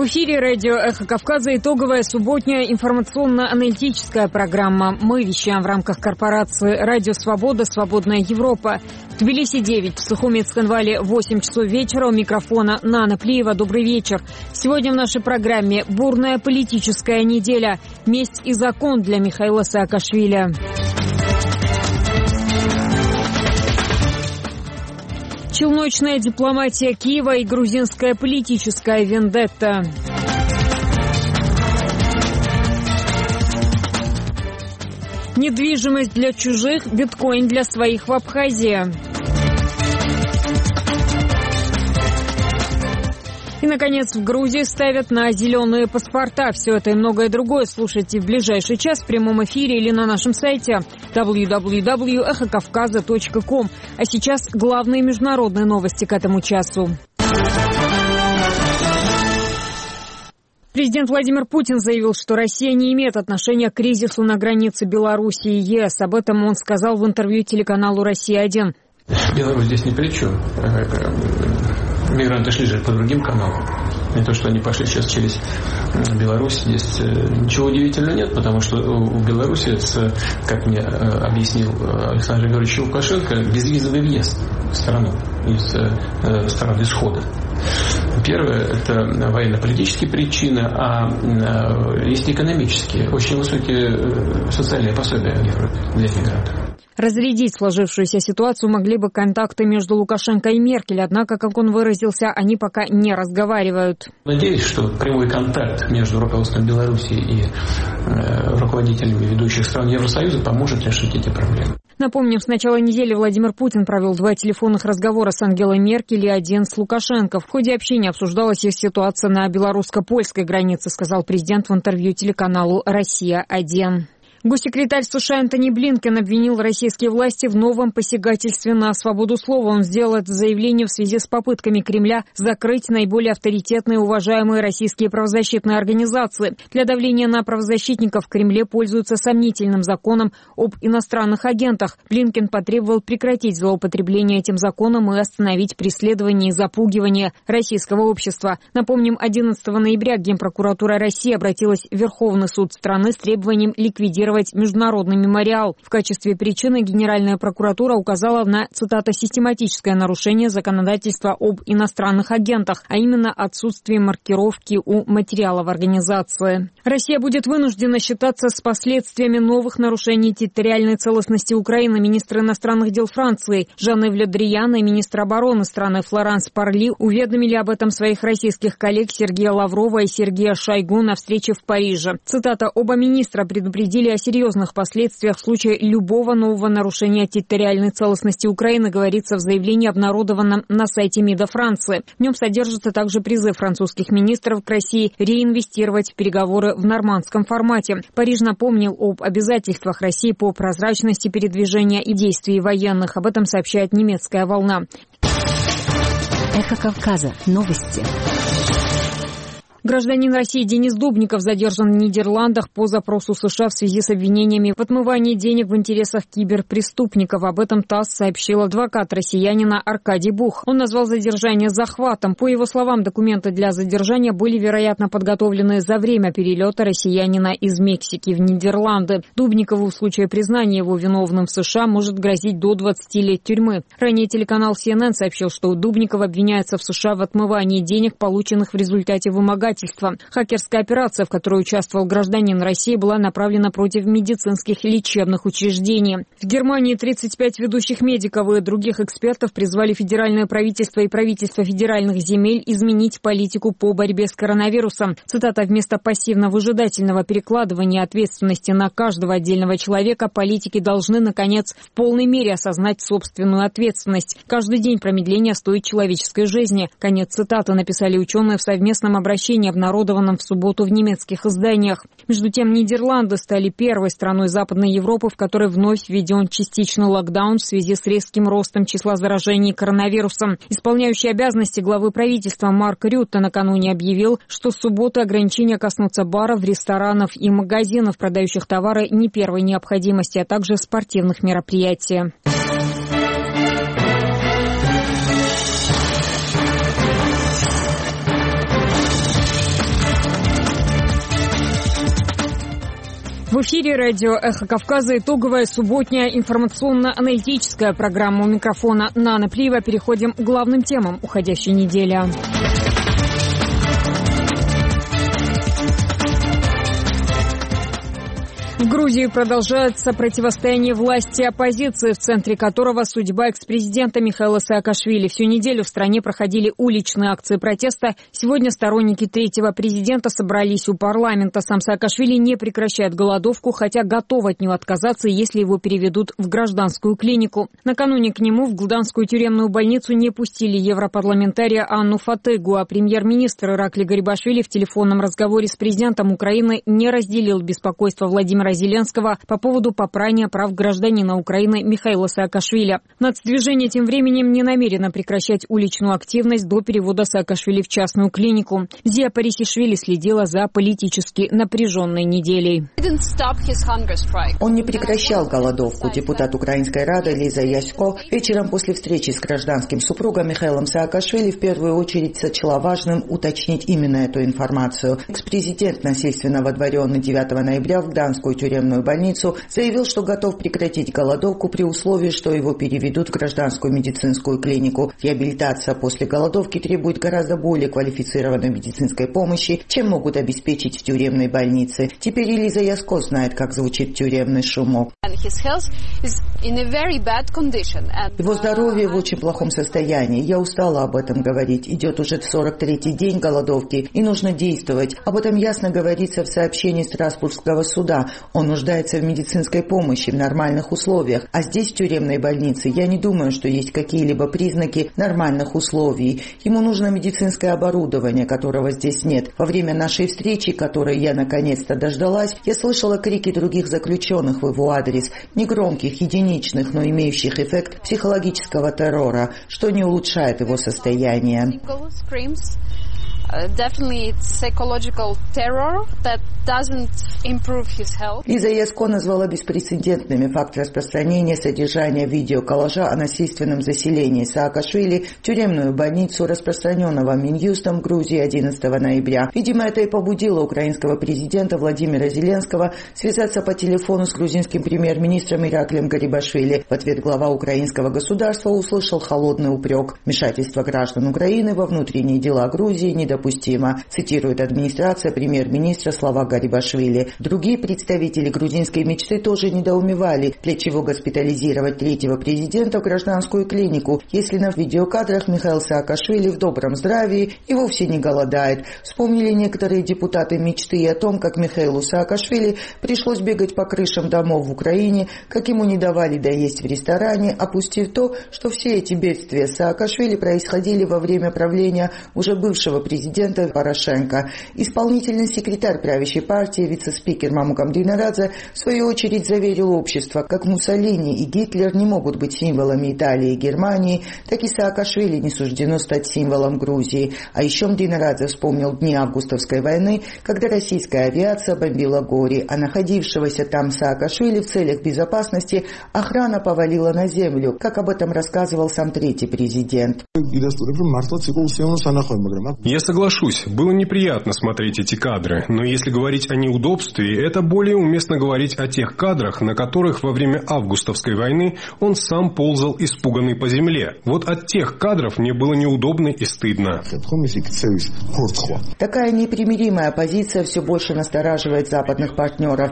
эфире радио «Эхо Кавказа» итоговая субботняя информационно-аналитическая программа. Мы вещаем в рамках корпорации «Радио Свобода. Свободная Европа». В Тбилиси 9, в Сухуми Цхинвале 8 часов вечера. У микрофона Нана Плиева. Добрый вечер. Сегодня в нашей программе бурная политическая неделя. Месть и закон для Михаила Саакашвили. Челночная дипломатия Киева и грузинская политическая вендетта. Недвижимость для чужих, биткоин для своих в Абхазии. И, наконец, в Грузии ставят на зеленые паспорта. Все это и многое другое слушайте в ближайший час в прямом эфире или на нашем сайте www.эхокавказа.ком. А сейчас главные международные новости к этому часу. Президент Владимир Путин заявил, что Россия не имеет отношения к кризису на границе Беларуси и ЕС. Об этом он сказал в интервью телеканалу «Россия-1». Беларусь здесь ни при чем. Мигранты шли же по другим каналам. Не то, что они пошли сейчас через Беларусь. Здесь ничего удивительного нет, потому что у Беларуси, как мне объяснил Александр Григорьевич Лукашенко, безвизовый въезд в страну из стран исхода. Первое – это военно-политические причины, а есть экономические. Очень высокие социальные пособия в Европе для мигрантов. Разрядить сложившуюся ситуацию могли бы контакты между Лукашенко и Меркель, однако, как он выразился, они пока не разговаривают. Надеюсь, что прямой контакт между руководством Беларуси и руководителями ведущих стран Евросоюза поможет решить эти проблемы. Напомним, с начала недели Владимир Путин провел 2 телефонных разговора с Ангелой Меркель и 1 с Лукашенко. В ходе общения обсуждалась и ситуация на белорусско-польской границе, сказал президент в интервью телеканалу «Россия-1». Госсекретарь США Энтони Блинкен обвинил российские власти в новом посягательстве на свободу слова. Он сделал это заявление в связи с попытками Кремля закрыть наиболее авторитетные и уважаемые российские правозащитные организации. Для давления на правозащитников в Кремле пользуются сомнительным законом об иностранных агентах. Блинкен потребовал прекратить злоупотребление этим законом и остановить преследование и запугивание российского общества. Напомним, 11 ноября Генпрокуратура России обратилась в Верховный суд страны с требованием ликвидировать международный мемориал. В качестве причины Генеральная прокуратура указала на, цитата, «систематическое нарушение законодательства об иностранных агентах», а именно отсутствие маркировки у материалов организации. Россия будет вынуждена считаться с последствиями новых нарушений территориальной целостности Украины. Министр иностранных дел Франции Жан-Йв Ле Дриян и министр обороны страны Флоранс Парли уведомили об этом своих российских коллег Сергея Лаврова и Сергея Шойгу на встрече в Париже. Цитата, «Оба министра предупредили о серьезных последствиях в случае любого нового нарушения территориальной целостности Украины», говорится в заявлении, обнародованном на сайте МИДа Франции. В нем содержится также призыв французских министров к России реинвестировать в переговоры в нормандском формате. Париж напомнил об обязательствах России по прозрачности передвижения и действий военных. Об этом сообщает немецкая «Волна». Эхо Кавказа. Новости. Гражданин России Денис Дубников задержан в Нидерландах по запросу США в связи с обвинениями в отмывании денег в интересах киберпреступников. Об этом ТАСС сообщил адвокат россиянина Аркадий Бух. Он назвал задержание захватом. По его словам, документы для задержания были, вероятно, подготовлены за время перелета россиянина из Мексики в Нидерланды. Дубникову в случае признания его виновным в США может грозить до 20 лет тюрьмы. Ранее телеканал CNN сообщил, что Дубников обвиняется в США в отмывании денег, полученных в результате вымогательства. Хакерская операция, в которой участвовал гражданин России, была направлена против медицинских и лечебных учреждений. В Германии 35 ведущих медиков и других экспертов призвали федеральное правительство и правительство федеральных земель изменить политику по борьбе с коронавирусом. Цитата, «Вместо пассивно-выжидательного перекладывания ответственности на каждого отдельного человека политики должны, наконец, в полной мере осознать собственную ответственность. Каждый день промедления стоит человеческой жизни». Конец цитаты, написали ученые в совместном обращении, обнародованном в субботу в немецких изданиях. Между тем, Нидерланды стали первой страной Западной Европы, в которой вновь введен частичный локдаун в связи с резким ростом числа заражений коронавирусом. Исполняющий обязанности главы правительства Марк Рютте накануне объявил, что с субботы ограничения коснутся баров, ресторанов и магазинов, продающих товары не первой необходимости, а также спортивных мероприятий. В эфире радио «Эхо Кавказа» итоговая субботняя информационно-аналитическая программа. У микрофона Нана Плиева. Переходим к главным темам уходящей недели. В Грузии продолжается противостояние власти и оппозиции, в центре которого судьба экс-президента Михаила Саакашвили. Всю неделю в стране проходили уличные акции протеста. Сегодня сторонники третьего президента собрались у парламента. Сам Саакашвили не прекращает голодовку, хотя готов от нее отказаться, если его переведут в гражданскую клинику. Накануне к нему в Гданскую тюремную больницу не пустили европарламентария Анну Фатыгу, а премьер-министр Иракли Гарибашвили в телефонном разговоре с президентом Украины не разделил беспокойство Владимира Зеленского по поводу попрания прав гражданина Украины Михаила Саакашвили. Нацдвижение тем временем не намерено прекращать уличную активность до перевода Саакашвили в частную клинику. Зия Парисишвили следила за политически напряженной неделей. Он не прекращал голодовку. Депутат Украинской Рады Лиза Ясько вечером после встречи с гражданским супругом Михаилом Саакашвили в первую очередь сочла важным уточнить именно эту информацию. Экс-президент насильственно водворенный 9 ноября в Гданскую тюремную больницу заявил, что готов прекратить голодовку при условии, что его переведут в гражданскую медицинскую клинику. Реабилитация после голодовки требует гораздо более квалифицированной медицинской помощи, чем могут обеспечить в тюремной больнице. Теперь Лиза Ясько знает, как звучит тюремный шумок. Его здоровье в очень плохом состоянии. Я устала об этом говорить. Идет уже 43-й день голодовки, и нужно действовать. Об этом ясно говорится в сообщении Страсбургского суда. Он нуждается в медицинской помощи в нормальных условиях. А здесь, в тюремной больнице, я не думаю, что есть какие-либо признаки нормальных условий. Ему нужно медицинское оборудование, которого здесь нет. Во время нашей встречи, которой я наконец-то дождалась, я слышала крики других заключенных в его адрес. Негромких, единичных, но имеющих эффект психологического террора, что не улучшает его состояние. Лиза Ясько назвала беспрецедентными факт распространения содержания видеоколлажа о насильственном заселении Саакашвили в тюремную больницу, распространенного Минюстом в Грузии 11 ноября. Видимо, это и побудило украинского президента Владимира Зеленского связаться по телефону с грузинским премьер-министром Ираклием Гарибашвили. В ответ глава украинского государства услышал холодный упрек. Вмешательство граждан Украины во внутренние дела Грузии недопустимо. Цитирует администрация премьер-министра слова Гарибашвили. Другие представители грузинской мечты тоже недоумевали, для чего госпитализировать третьего президента в гражданскую клинику, если на видеокадрах Михаил Саакашвили в добром здравии и вовсе не голодает. Вспомнили некоторые депутаты мечты о том, как Михаилу Саакашвили пришлось бегать по крышам домов в Украине, как ему не давали доесть в ресторане, опустив то, что все эти бедствия Саакашвили происходили во время правления уже бывшего президента Порошенко. Исполнительный секретарь правящей партии, вице-спикер Мамукам Динарадзе, в свою очередь заверил общество, как Муссолини и Гитлер не могут быть символами Италии и Германии, так и Саакашвили не суждено стать символом Грузии. А еще Динарадзе вспомнил дни августовской войны, когда российская авиация бомбила Гори, а находившегося там Саакашвили в целях безопасности охрана повалила на землю, как об этом рассказывал сам третий президент. Я соглашусь, было неприятно смотреть эти кадры, но если говорить о неудобстве, это более уместно говорить о тех кадрах, на которых во время августовской войны он сам ползал испуганный по земле. Вот от тех кадров мне было неудобно и стыдно. Такая непримиримая позиция все больше настораживает западных партнеров.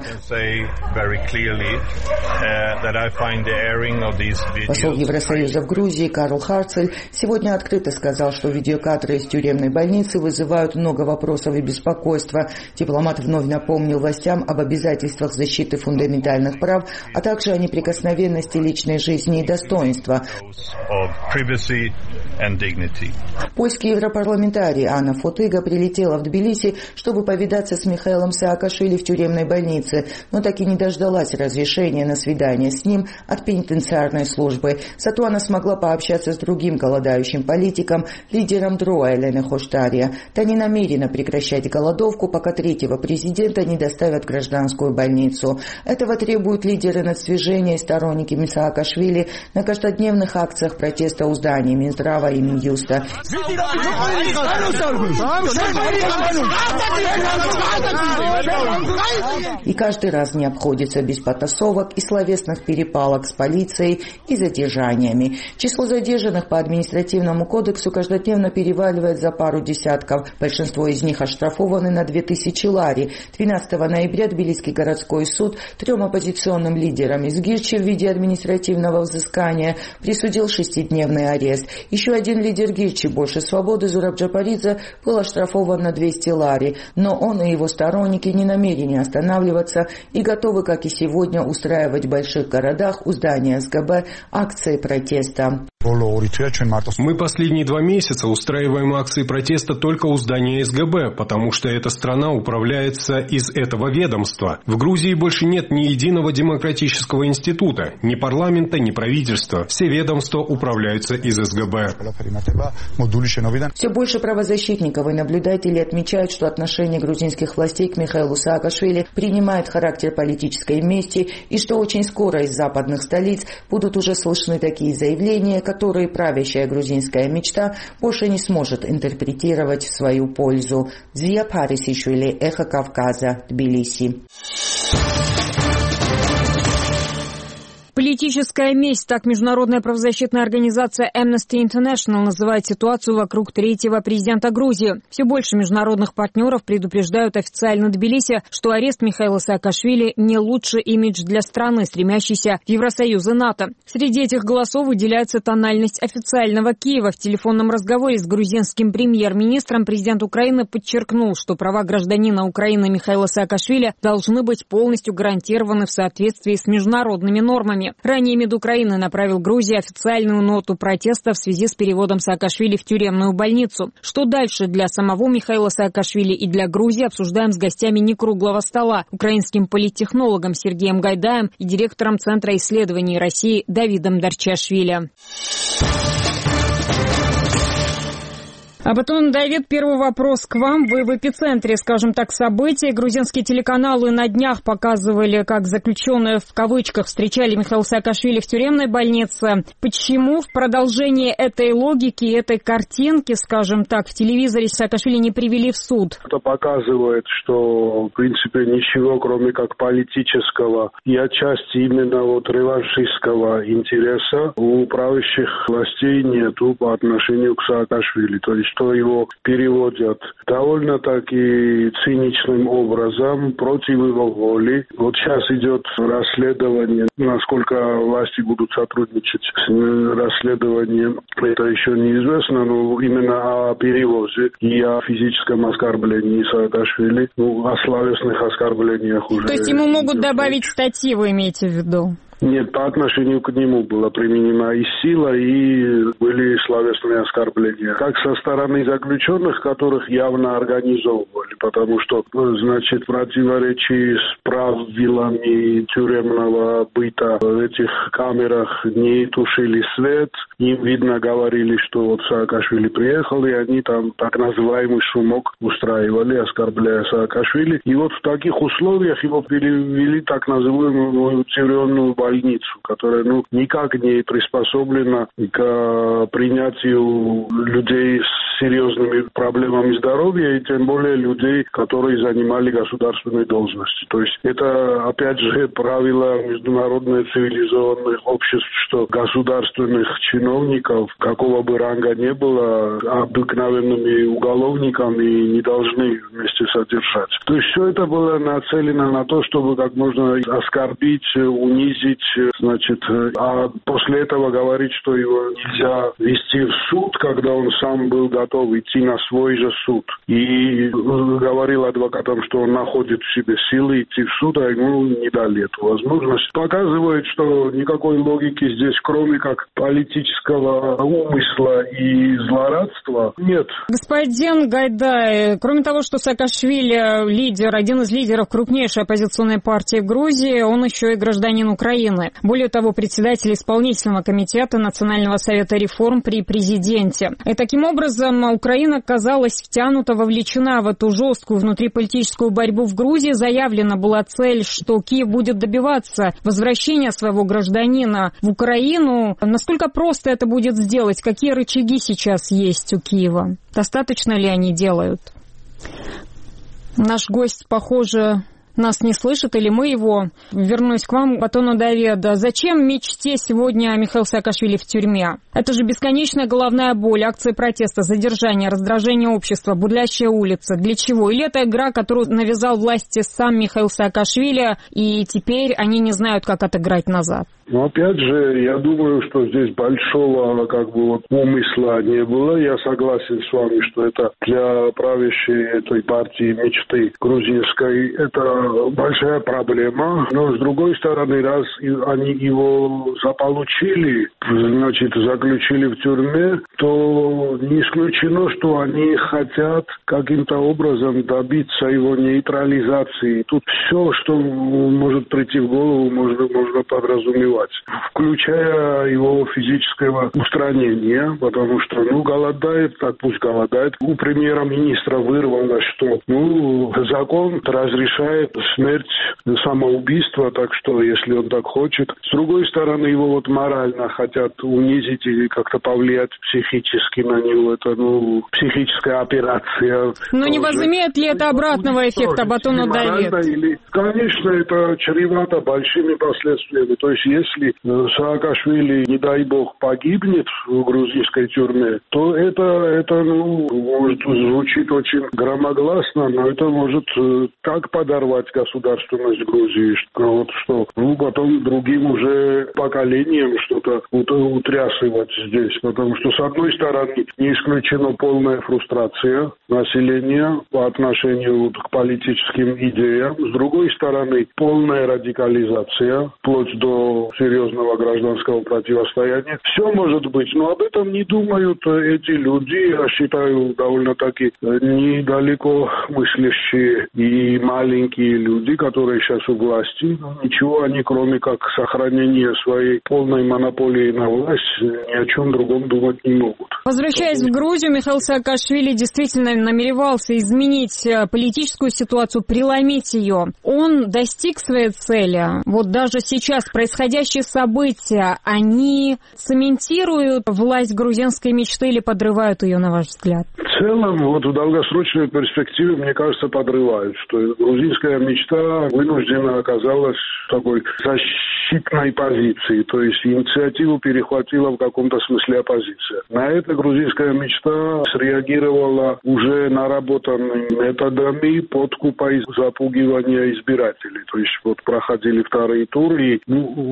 Посол Евросоюза в Грузии Карл Харцель сегодня открыто сказал, что видеокадры из тюремной больницы вызывают много вопросов и беспокойства. Дипломат вновь напомнил властям об обязательствах защиты фундаментальных прав, а также о неприкосновенности личной жизни и достоинства. Польский европарламентарий Анна Фатыга прилетела в Тбилиси, чтобы повидаться с Михаилом Саакашвили в тюремной больнице, но так и не дождалась разрешения на свидание с ним от пенитенциарной службы. Зато она смогла пообщаться с другим голодающим политиком, лидером ДРОА Эленой Хоштари. Грузия. Та не намерена прекращать голодовку, пока третьего президента не доставят в гражданскую больницу. Этого требуют лидеры нацдвижения и сторонники Саакашвили на каждодневных акциях протеста у зданий Минздрава и Минюста. И каждый раз не обходится без потасовок и словесных перепалок с полицией и задержаниями. Число задержанных по административному кодексу каждодневно переваливает за пару десятков. Большинство из них оштрафованы на 2000 лари. 12 ноября Тбилисский городской суд 3 оппозиционным лидерам из Гирчи в виде административного взыскания присудил 6-дневный арест. Еще один лидер Гирчи «Больше свободы» Зураб Джапаридзе был оштрафован на 200 лари, но он и его сторонники не намерены останавливаться и готовы, как и сегодня, устраивать в больших городах у здания СГБ акции протеста. Мы последние 2 месяца устраиваем акции протеста только у здания СГБ, потому что эта страна управляется из этого ведомства. В Грузии больше нет ни единого демократического института, ни парламента, ни правительства. Все ведомства управляются из СГБ. Все больше правозащитников и наблюдателей отмечают, что отношение грузинских властей к Михаилу Саакашвили принимает характер политической мести и что очень скоро из западных столиц будут уже слышны такие заявления, которые правящая грузинская мечта больше не сможет интерпретировать в свою пользу. Зия Парисишвили, Эхо Кавказа, Тбилиси. Политическая месть, так международная правозащитная организация Amnesty International называет ситуацию вокруг третьего президента Грузии. Все больше международных партнеров предупреждают официально Тбилиси, что арест Михаила Саакашвили не лучший имидж для страны, стремящейся в Евросоюз и НАТО. Среди этих голосов выделяется тональность официального Киева. В телефонном разговоре с грузинским премьер-министром президент Украины подчеркнул, что права гражданина Украины Михаила Саакашвили должны быть полностью гарантированы в соответствии с международными нормами. Ранее МИД Украины направил Грузии официальную ноту протеста в связи с переводом Саакашвили в тюремную больницу. Что дальше для самого Михаила Саакашвили и для Грузии, обсуждаем с гостями некруглого стола, украинским политтехнологом Сергеем Гайдаем и директором Центра исследований России Давидом Дарчашвили. А потом, Давид, первый вопрос к вам. Вы в эпицентре, скажем так, событий. Грузинские телеканалы на днях показывали, как заключенные в кавычках встречали Михаила Саакашвили в тюремной больнице. Почему в продолжении этой логики, этой картинки, скажем так, в телевизоре Саакашвили не привели в суд? Это показывает, что, в принципе, ничего, кроме как политического и отчасти именно вот реваншистского интереса у правящих властей нету по отношению к Саакашвили. То есть что его переводят довольно-таки циничным образом против его воли. Вот сейчас идет расследование, насколько власти будут сотрудничать с расследованием, это еще неизвестно, но именно о перевозе и о физическом оскорблении Саакашвили, о словесных оскорблениях уже. То есть ему могут добавить статьи, вы имеете в виду? Нет, по отношению к нему была применима и сила, и были словесные оскорбления. Как со стороны заключенных, которых явно организовывали, потому что, значит, в противоречии с правилами тюремного быта в этих камерах не тушили свет. Им, видно, говорили, что вот Саакашвили приехал, и они там так называемый шумок устраивали, оскорбляя Саакашвили. И вот в таких условиях его перевели так называемую тюремную больницу, которая никак не приспособлена к принятию людей с серьезными проблемами здоровья и тем более людей, которые занимали государственные должности. То есть это, опять же, правило международных цивилизованных обществ, что государственных чиновников, какого бы ранга не было, обыкновенными уголовниками не должны вместе содержать. То есть все это было нацелено на то, чтобы как можно оскорбить, унизить, значит, а после этого говорить, что его нельзя вести в суд, когда он сам был готов идти на свой же суд. И говорил адвокатам, что он находит в себе силы идти в суд, а ему не дали эту возможность. Показывает, что никакой логики здесь, кроме как политического умысла и злорадства, нет. Господин Гайдай, кроме того, что Саакашвили лидер, один из лидеров крупнейшей оппозиционной партии в Грузии, он еще и гражданин Украины. Украины. Более того, председатель исполнительного комитета Национального совета реформ при президенте. И таким образом Украина оказалась вовлечена в эту жесткую внутриполитическую борьбу в Грузии. Заявлена была цель, что Киев будет добиваться возвращения своего гражданина в Украину. Насколько просто это будет сделать? Какие рычаги сейчас есть у Киева? Достаточно ли они делают? Наш гость, похоже, нас не слышит, или мы его. Вернусь к вам, Батону Даведа. Зачем мечте сегодня Михаила Саакашвили в тюрьме? Это же бесконечная головная боль, акции протеста, задержание, раздражение общества, бурлящая улица. Для чего? Или это игра, которую навязал власти сам Михаил Саакашвили, и теперь они не знают, как отыграть назад? Но опять же, я думаю, что здесь большого умысла не было. Я согласен с вами, что это для правящей этой партии мечты грузинской это большая проблема. Но с другой стороны, раз они его заполучили, заключили в тюрьме, то не исключено, что они хотят каким-то образом добиться его нейтрализации. Тут все, что может прийти в голову, можно подразумевать, включая его физического устранения, потому что, голодает, так пусть голодает. У премьер-министра вырвало, что, закон разрешает смерть, самоубийство, так что, если он так хочет. С другой стороны, его морально хотят унизить и как-то повлиять психически на него. Это, психическая операция. Но не возымеет ли это обратного эффекта, Батону Давед? Конечно, это чревато большими последствиями. То есть, если Саакашвили, не дай бог, погибнет в грузинской тюрьме, то это может звучит очень громогласно, но это может так подорвать государственность Грузии, что потом другим уже поколениям что-то утрясывать здесь. Потому что, с одной стороны, не исключена полная фрустрация населения по отношению к политическим идеям. С другой стороны, полная радикализация, вплоть до серьезного гражданского противостояния. Все может быть, но об этом не думают эти люди, я считаю, довольно-таки недалеко мыслящие и маленькие люди, которые сейчас у власти. Ничего они, кроме как сохранения своей полной монополии на власть, ни о чем другом думать не могут. Возвращаясь в Грузию, Михаил Саакашвили действительно намеревался изменить политическую ситуацию, преломить ее. Он достиг своей цели. Вот даже сейчас происходящие события, они цементируют власть грузинской мечты или подрывают ее, на ваш взгляд? В целом, в долгосрочной перспективе, мне кажется, подрывают, что грузинская мечта вынуждена оказалась в такой защитной позиции, то есть инициативу перехватила в каком-то смысле оппозиция. На это грузинская мечта среагировала уже наработанными методами подкупа и запугивания избирателей. То есть проходили вторые туры, и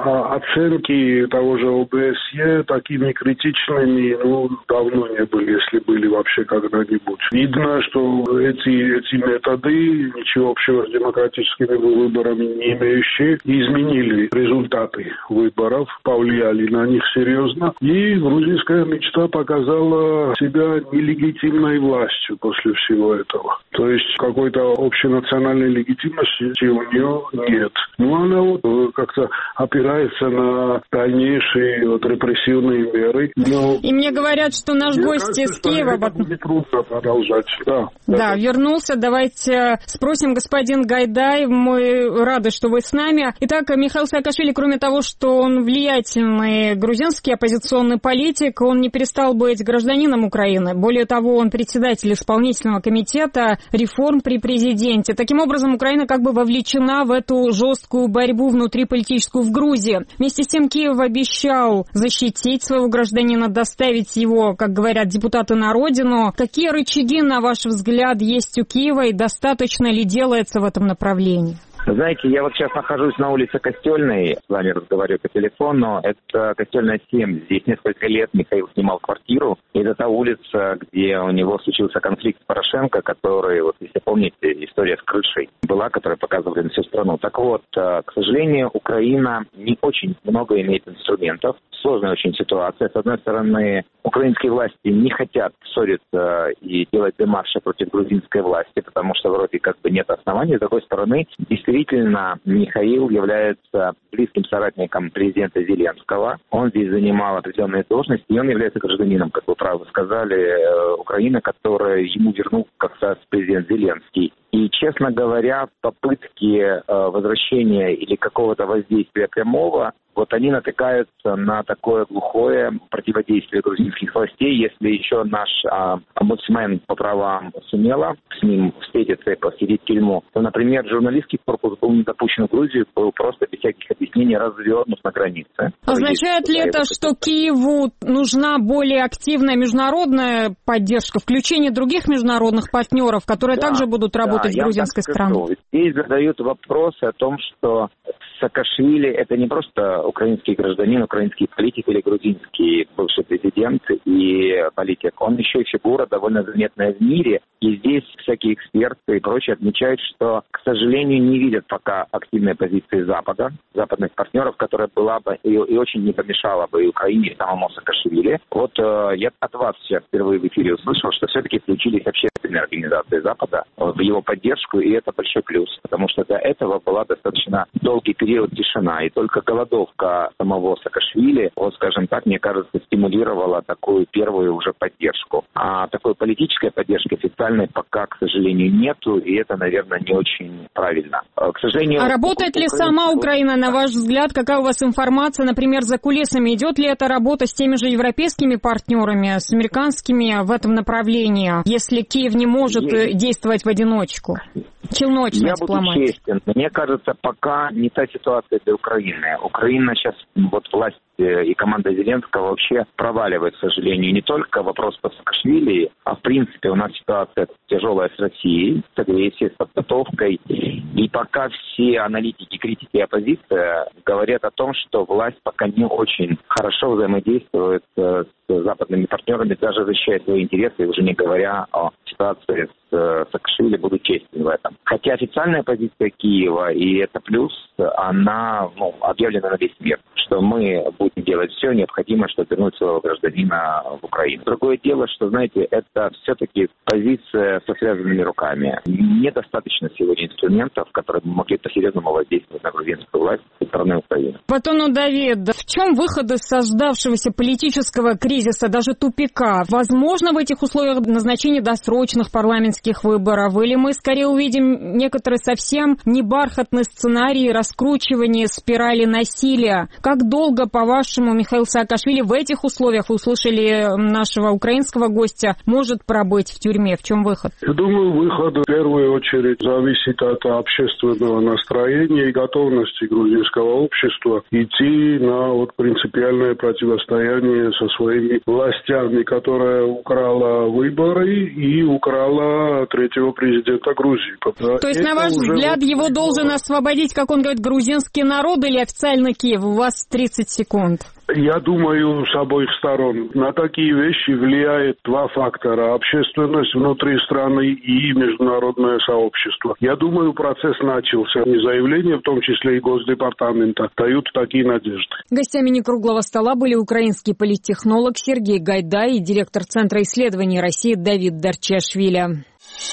оценки того же ОБСЕ такими критичными давно не были, если были вообще когда-нибудь. Видно, что эти методы, ничего общего с демократическими выборами не имеющие, изменили результаты выборов, повлияли на них серьезно. И грузинская мечта показала себя нелегитимной властью после всего этого. То есть какой-то общенациональной легитимности у нее нет. Она как-то опирается на дальнейшие репрессивные меры. И мне говорят, что наш гость из Киева... Будет трудно продолжать. Да, вернулся. Давайте спросим, господин Гайдай, мы рады, что вы с нами. Итак, Михаил Саакашвили, кроме того, что он влиятельный грузинский оппозиционный политик, он не перестал быть гражданином Украины. Более того, он председатель исполнительного комитета реформ при президенте. Таким образом, Украина как бы вовлечена в эту жесткую борьбу внутриполитическую в Грузии. Вместе с тем, Киев обещал защитить своего гражданина, доставить его, как говорят депутаты, на родину. Какие рычаги, на ваш взгляд, есть у Киева и достаточно ли делается в этом направлении? Знаете, я сейчас нахожусь на улице Костельной, с вами разговариваю по телефону. Это Костельная 7. Здесь несколько лет Михаил снимал квартиру. И это та улица, где у него случился конфликт с Порошенко, который, если помните, история с крышей была, которая показывали на всю страну. Так вот, к сожалению, Украина не очень много имеет инструментов. Сложная очень ситуация. С одной стороны, украинские власти не хотят ссориться и делать демарши против грузинской власти, потому что вроде как бы нет оснований. С другой стороны, действительно, Действительно, Михаил является близким соратником президента Зеленского. Он здесь занимал определенные должности, и он является гражданином, как вы правильно сказали, Украины, которую ему вернул как раз президент Зеленский. И, честно говоря, попытки возвращения или какого-то воздействия прямого, вот они натыкаются на такое глухое противодействие грузинских властей. Если еще наш омбудсмен по правам сумела с ним встретиться и посадить в тюрьму, то, например, журналистский корпус был не допущен в Грузию, был просто без всяких объяснений развернут на границе. Означает ли это, что Киеву нужна более активная международная поддержка, включение других международных партнеров, которые также будут работать с грузинской стороной? Здесь задают вопрос о том, что Саакашвили – это не просто украинский гражданин, украинский политик или грузинский бывший президент и политик. Он еще и фигура довольно заметная в мире. И здесь всякие эксперты и прочие отмечают, что, к сожалению, не видят пока активной позиции Запада, западных партнеров, которая была бы и очень не помешала бы и Украине, и самому Саакашвили. Вот я от вас сейчас впервые в эфире услышал, что все-таки включились общественные организации Запада в его поддержку, и это большой плюс, потому что до этого была достаточно долгий период тишина, и только голодовка самого Саакашвили, вот скажем так, мне кажется, стимулировала такую первую уже поддержку. А такой политической поддержки официальной пока, к сожалению, нету, и это, наверное, не очень правильно. К сожалению... А работает ли сама Украина, на ваш взгляд? Какая у вас информация, например, за кулисами? Идет ли эта работа с теми же европейскими партнерами, с американскими в этом направлении, если Киев не может действовать в одиночку? Челночная дипломатия. Я буду честен. Мне кажется, пока не та ситуация для Украины. Украина сейчас, вот власть и команда Зеленского вообще проваливает, к сожалению, не только вопрос по Саакашвили, а в принципе у нас ситуация тяжелая с Россией, с агрессией, с подготовкой. И пока все аналитики, критики и оппозиция говорят о том, что власть пока не очень хорошо взаимодействует с западными партнерами, даже защищая свои интересы, уже не говоря о ситуации с Саакашвили, буду честен в этом. Хотя официальная позиция Киева, и это плюс, она объявлена на весь мир, что мы будем делать все необходимое, чтобы вернуть своего гражданина в Украину. Другое дело, что, знаете, это все-таки позиция со связанными руками. Недостаточно сегодня инструментов, которые могли по-серьезному воздействовать на грузинскую власть со стороны Украины. Батону Давид, в чем выход из создавшегося политического кризиса, даже тупика? Возможно в этих условиях назначение досрочных парламентских выборов? Или мы скорее увидим некоторые совсем небархатный сценарий раскручивания спирали насилия? Как долго, по-вашему, Михаил Саакашвили в этих условиях, вы услышали нашего украинского гостя, может пробыть в тюрьме? В чем выход? Я думаю, выход в первую очередь зависит от общественного настроения и готовности грузинского общества идти на принципиальное противостояние со своими властями, которая украла выборы и украла третьего президента Грузии. То есть, на ваш взгляд, его должен освободить, как он говорит, грузинский народ или официально Киев? У вас 30 секунд. Я думаю, с обоих сторон. На такие вещи влияет два фактора. Общественность внутри страны и международное сообщество. Я думаю, процесс начался. И заявления, в том числе и Госдепартамента, дают такие надежды. Гостями некруглого стола были украинский политтехнолог Сергей Гайдай и директор Центра исследований России Давид Дарчашвили.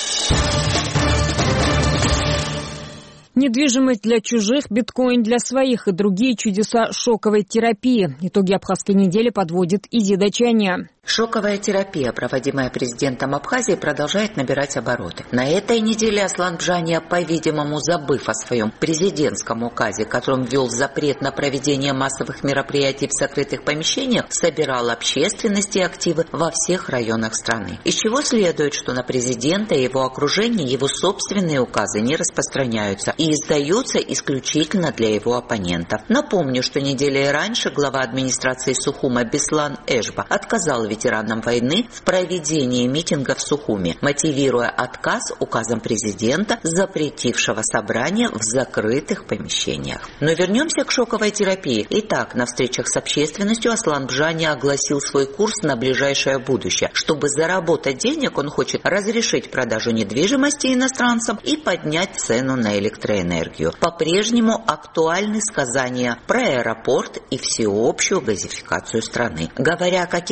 Недвижимость для чужих, биткоин для своих и другие чудеса шоковой терапии. Итоги Абхазской недели подводит Изида Чаня. Шоковая терапия, проводимая президентом Абхазии, продолжает набирать обороты. На этой неделе Аслан Бжания, по-видимому, забыв о своем президентском указе, которым ввел запрет на проведение массовых мероприятий в закрытых помещениях, собирал общественность и активы во всех районах страны. Из чего следует, что на президента и его окружение его собственные указы не распространяются и издаются исключительно для его оппонентов. Напомню, что неделей раньше глава администрации Сухума Беслан Эшба отказал ветеранам войны в проведении митинга в Сухуме, мотивируя отказ указом президента, запретившего собрания в закрытых помещениях. Но вернемся к шоковой терапии. Итак, на встречах с общественностью Аслан Бжания огласил свой курс на ближайшее будущее. Чтобы заработать денег, он хочет разрешить продажу недвижимости иностранцам и поднять цену на электроэнергию. По-прежнему актуальны сказания про аэропорт и всеобщую газификацию страны. Говоря о каких-то экономических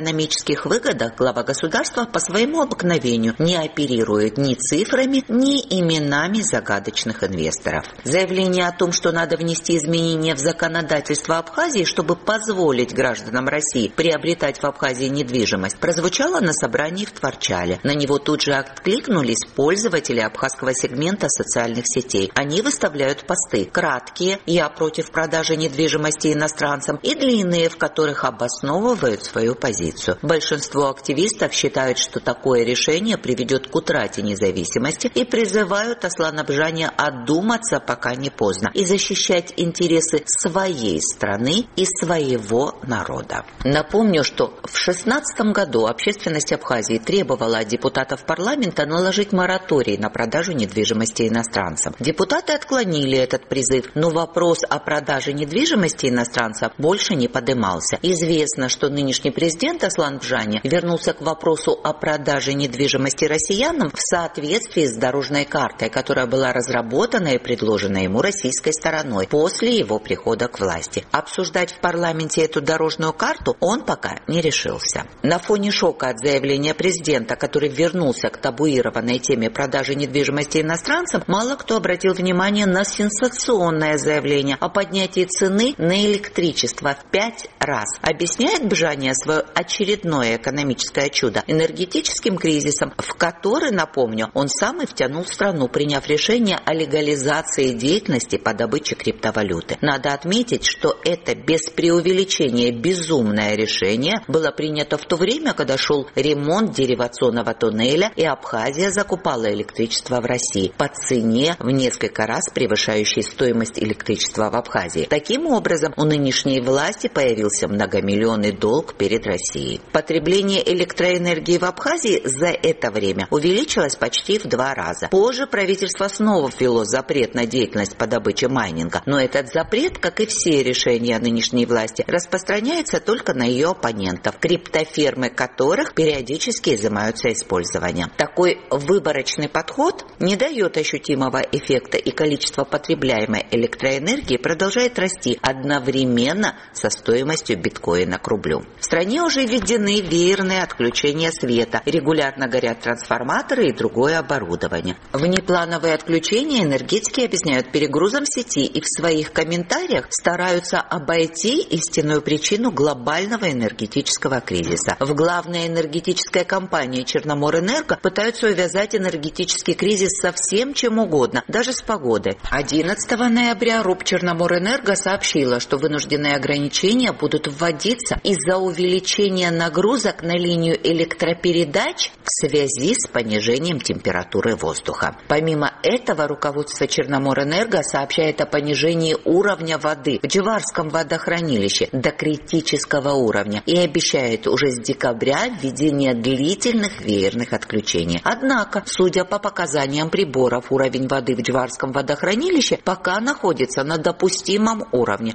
экономических выгодах глава государства по своему обыкновению не оперирует ни цифрами, ни именами загадочных инвесторов. Заявление о том, что надо внести изменения в законодательство Абхазии, чтобы позволить гражданам России приобретать в Абхазии недвижимость, прозвучало на собрании в Творчале. На него тут же откликнулись пользователи абхазского сегмента социальных сетей. Они выставляют посты краткие «Я против продажи недвижимости иностранцам» и длинные, в которых обосновывают свою позицию. Большинство активистов считают, что такое решение приведет к утрате независимости и призывают Аслан-Бжания одуматься, пока не поздно, и защищать интересы своей страны и своего народа. Напомню, что в 2016 году общественность Абхазии требовала от депутатов парламента наложить мораторий на продажу недвижимости иностранцам. Депутаты отклонили этот призыв, но вопрос о продаже недвижимости иностранцам больше не поднимался. Известно, что нынешний президент Аслан-Бжания вернулся к вопросу о продаже недвижимости россиянам в соответствии с дорожной картой, которая была разработана и предложена ему российской стороной после его прихода к власти. Обсуждать в парламенте эту дорожную карту он пока не решился. На фоне шока от заявления президента, который вернулся к табуированной теме продажи недвижимости иностранцам, мало кто обратил внимание на сенсационное заявление о поднятии цены на электричество в 5 раз. Объясняет Бжания свое очередное экономическое чудо энергетическим кризисом, в который, напомню, он сам и втянул страну, приняв решение о легализации деятельности по добыче криптовалюты. Надо отметить, что это без преувеличения безумное решение было принято в то время, когда шел ремонт деривационного туннеля, и Абхазия закупала электричество в России по цене в несколько раз превышающей стоимость электричества в Абхазии. Таким образом, у нынешней власти появился многомиллионный долг перед Россией. Потребление электроэнергии в Абхазии за это время увеличилось почти в 2 раза. Позже правительство снова ввело запрет на деятельность по добыче майнинга, но этот запрет, как и все решения нынешней власти, распространяется только на ее оппонентов, криптофермы которых периодически изымаются использования. Такой выборочный подход не дает ощутимого эффекта, и количество потребляемой электроэнергии продолжает расти одновременно со стоимостью биткоина к рублю. В стране уже введены веерные отключения света, регулярно горят трансформаторы и другое оборудование. Внеплановые отключения энергетики объясняют перегрузом сети и в своих комментариях стараются обойти истинную причину глобального энергетического кризиса. В главной энергетической компании Черноморэнерго пытаются увязать энергетический кризис со всем чем угодно, даже с погодой. 11 ноября РУП Черноморэнерго сообщила, что вынужденные ограничения будут вводиться из-за увеличения нагрузок на линию электропередач в связи с понижением температуры воздуха. Помимо этого, руководство Черноморэнерго сообщает о понижении уровня воды в Дживарском водохранилище до критического уровня и обещает уже с декабря введение длительных веерных отключений. Однако, судя по показаниям приборов, уровень воды в Дживарском водохранилище пока находится на допустимом уровне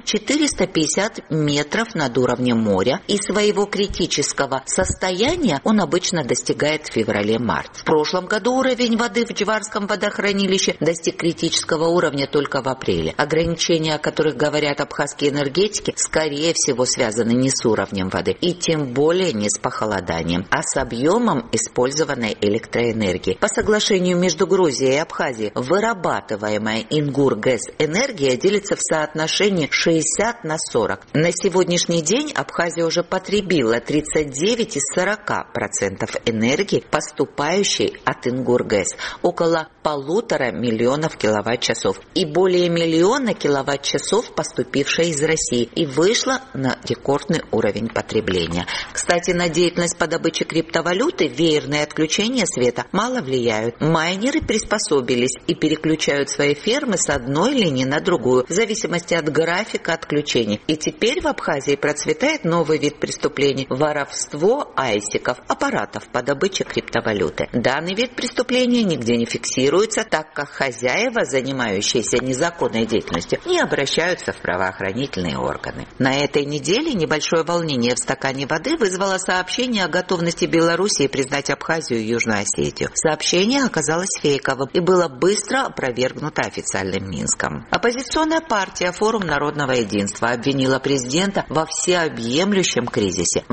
450 метров над уровнем моря, и своего критического состояния он обычно достигает в феврале-марте. В прошлом году уровень воды в Дживарском водохранилище достиг критического уровня только в апреле. Ограничения, о которых говорят абхазские энергетики, скорее всего связаны не с уровнем воды и тем более не с похолоданием, а с объемом использованной электроэнергии. По соглашению между Грузией и Абхазией вырабатываемая Ингургэс энергия делится в соотношении 60/40. На сегодняшний день Абхазия уже потребила 39 из 40% энергии, поступающей от Ингургэс, около 1,5 миллиона киловатт-часов, и более 1 миллиона киловатт-часов, поступившей из России, и вышла на рекордный уровень потребления. Кстати, на деятельность по добыче криптовалюты веерные отключения света мало влияют. Майнеры приспособились и переключают свои фермы с одной линии на другую, в зависимости от графика отключений. И теперь в Абхазии процветает новый вид преступлений – воровство айсиков, аппаратов по добыче криптовалюты. Данный вид преступления нигде не фиксируется, так как хозяева, занимающиеся незаконной деятельностью, не обращаются в правоохранительные органы. На этой неделе небольшое волнение в стакане воды вызвало сообщение о готовности Белоруссии признать Абхазию и Южную Осетию. Сообщение оказалось фейковым и было быстро опровергнуто официальным Минском. Оппозиционная партия «Форум народного единства» обвинила президента во всеобъемлющем кризисе. В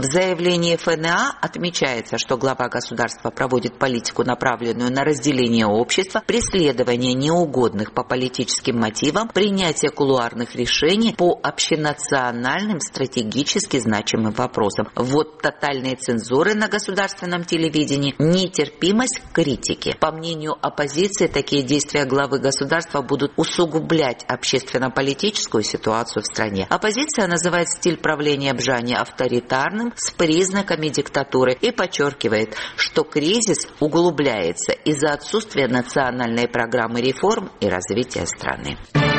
заявлении ФНА отмечается, что глава государства проводит политику, направленную на разделение общества, преследование неугодных по политическим мотивам, принятие кулуарных решений по общенациональным стратегически значимым вопросам, ввод тотальной цензуры на государственном телевидении, нетерпимость к критике. По мнению оппозиции, такие действия главы государства будут усугублять общественно-политическую ситуацию в стране. Оппозиция называет стиль правления Бжани авторитарным с признаками диктатуры и подчеркивает, что кризис углубляется из-за отсутствия национальной программы реформ и развития страны.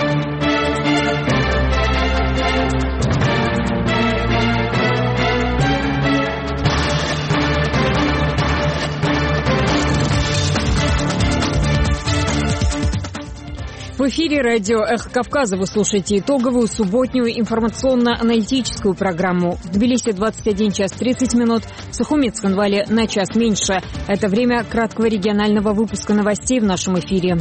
В эфире радио «Эхо Кавказа» вы слушаете итоговую субботнюю информационно-аналитическую программу. В Тбилиси 21 час 30 минут, в Сухуми, Цхинвале на час меньше. Это время краткого регионального выпуска новостей в нашем эфире.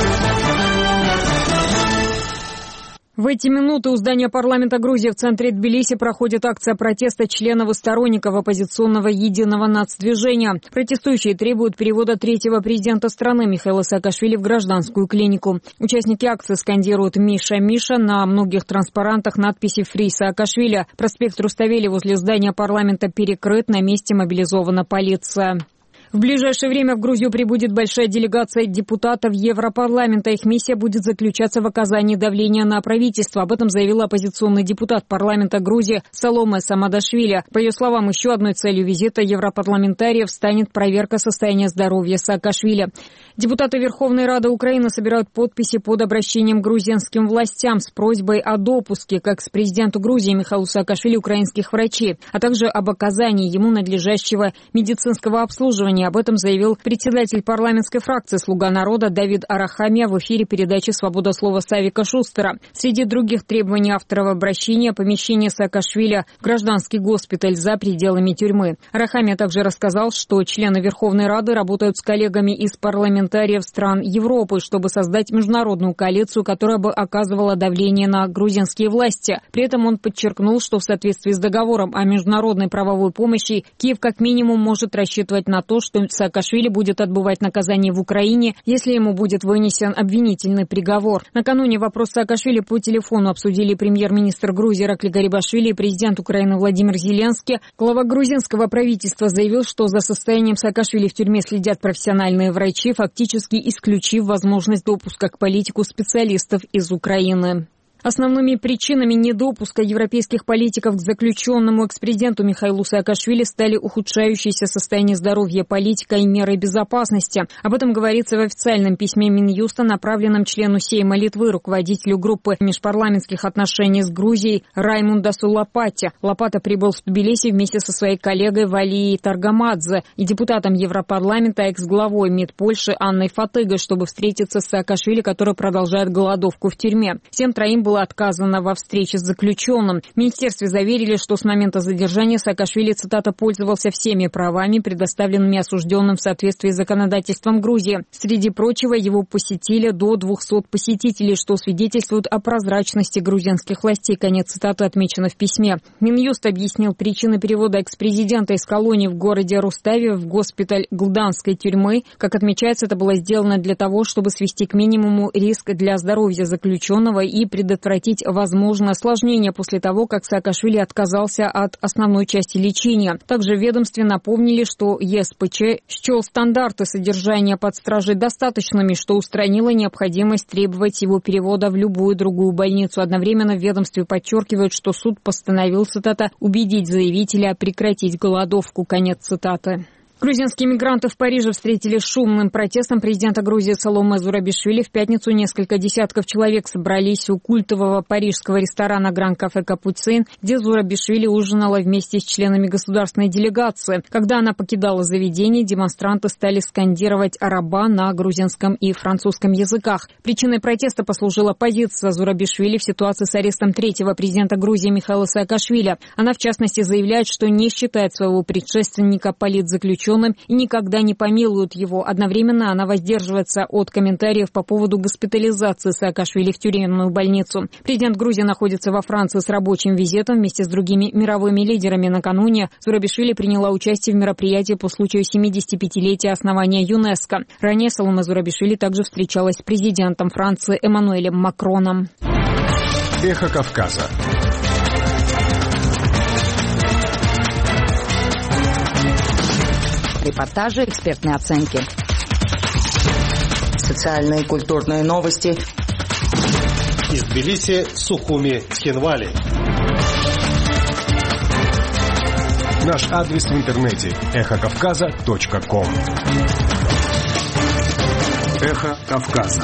В эти минуты у здания парламента Грузии в центре Тбилиси проходит акция протеста членов и сторонников оппозиционного единого нацдвижения. Протестующие требуют перевода третьего президента страны Михаила Саакашвили в гражданскую клинику. Участники акции скандируют «Миша, Миша». На многих транспарантах надписи «Фри Саакашвили». Проспект Руставели возле здания парламента перекрыт, на месте мобилизована полиция. В ближайшее время в Грузию прибудет большая делегация депутатов Европарламента. Их миссия будет заключаться в оказании давления на правительство. Об этом заявил оппозиционный депутат парламента Грузии Саломе Самадашвили. По ее словам, еще одной целью визита европарламентариев станет проверка состояния здоровья Саакашвили. Депутаты Верховной Рады Украины собирают подписи под обращением к грузинским властям с просьбой о допуске к экс-президенту Грузии Михаилу Саакашвили украинских врачей, а также об оказании ему надлежащего медицинского обслуживания. Об этом заявил председатель парламентской фракции «Слуга народа» Давид Арахамия в эфире передачи «Свобода слова» Савика Шустера. Среди других требований авторов обращения – помещение Саакашвили в гражданский госпиталь за пределами тюрьмы. Арахамия также рассказал, что члены Верховной Рады работают с коллегами из парламентариев стран Европы, чтобы создать международную коалицию, которая бы оказывала давление на грузинские власти. При этом он подчеркнул, что в соответствии с договором о международной правовой помощи Киев как минимум может рассчитывать на то, что Саакашвили будет отбывать наказание в Украине, если ему будет вынесен обвинительный приговор. Накануне вопрос Саакашвили по телефону обсудили премьер-министр Грузии Иракли Гарибашвили и президент Украины Владимир Зеленский. Глава грузинского правительства заявил, что за состоянием Саакашвили в тюрьме следят профессиональные врачи, фактически исключив возможность допуска к политику специалистов из Украины. Основными причинами недопуска европейских политиков к заключенному экс-президенту Михаилу Саакашвили стали ухудшающееся состояние здоровья политика и меры безопасности. Об этом говорится в официальном письме Минюста, направленном члену Сейма Литвы, руководителю группы межпарламентских отношений с Грузией Раймундасу Лопате. Лопата прибыл в Тбилиси вместе со своей коллегой Валией Таргамадзе и депутатом Европарламента, экс-главой МИД Польши Анной Фатыгой, чтобы встретиться с Саакашвили, который продолжает голодовку в тюрьме. Всем троим было отказано во встрече с заключенным. В министерстве заверили, что с момента задержания Саакашвили, цитата, пользовался всеми правами, предоставленными осужденным в соответствии с законодательством Грузии. Среди прочего, его посетили до 200 посетителей, что свидетельствует о прозрачности грузинских властей. Конец цитаты отмечено в письме. Минюст объяснил причины перевода экс-президента из колонии в городе Руставе в госпиталь Глданской тюрьмы. Как отмечается, это было сделано для того, чтобы свести к минимуму риск для здоровья заключенного и предотвратить возможное осложнение после того, как Саакашвили отказался от основной части лечения. Также в ведомстве напомнили, что ЕСПЧ счел стандарты содержания под стражей достаточными, что устранило необходимость требовать его перевода в любую другую больницу. Одновременно в ведомстве подчеркивают, что суд постановил, цитата, убедить заявителя прекратить голодовку. Конец цитаты. Грузинские мигранты в Париже встретили шумным протестом президента Грузии Саломе Зурабишвили. В пятницу несколько десятков человек собрались у культового парижского ресторана «Гран-кафе Капуцин», где Зурабишвили ужинала вместе с членами государственной делегации. Когда она покидала заведение, демонстранты стали скандировать «Араба» на грузинском и французском языках. Причиной протеста послужила позиция Зурабишвили в ситуации с арестом третьего президента Грузии Михаила Саакашвили. Она, в частности, заявляет, что не считает своего предшественника политзаключенным зараженным и никогда не помилуют его. Одновременно она воздерживается от комментариев по поводу госпитализации Саакашвили в тюремную больницу. Президент Грузии находится во Франции с рабочим визитом вместе с другими мировыми лидерами. Накануне Зурабишвили приняла участие в мероприятии по случаю 75-летия основания ЮНЕСКО. Ранее Саломе Зурабишвили также встречалась с президентом Франции Эммануэлем Макроном. Эхо Кавказа. Репортажи, экспертные оценки. Социальные и культурные новости. Из Тбилиси, Сухуми, Тхенвали. Наш адрес в интернете эхокавказа.ком. Эхо Кавказа.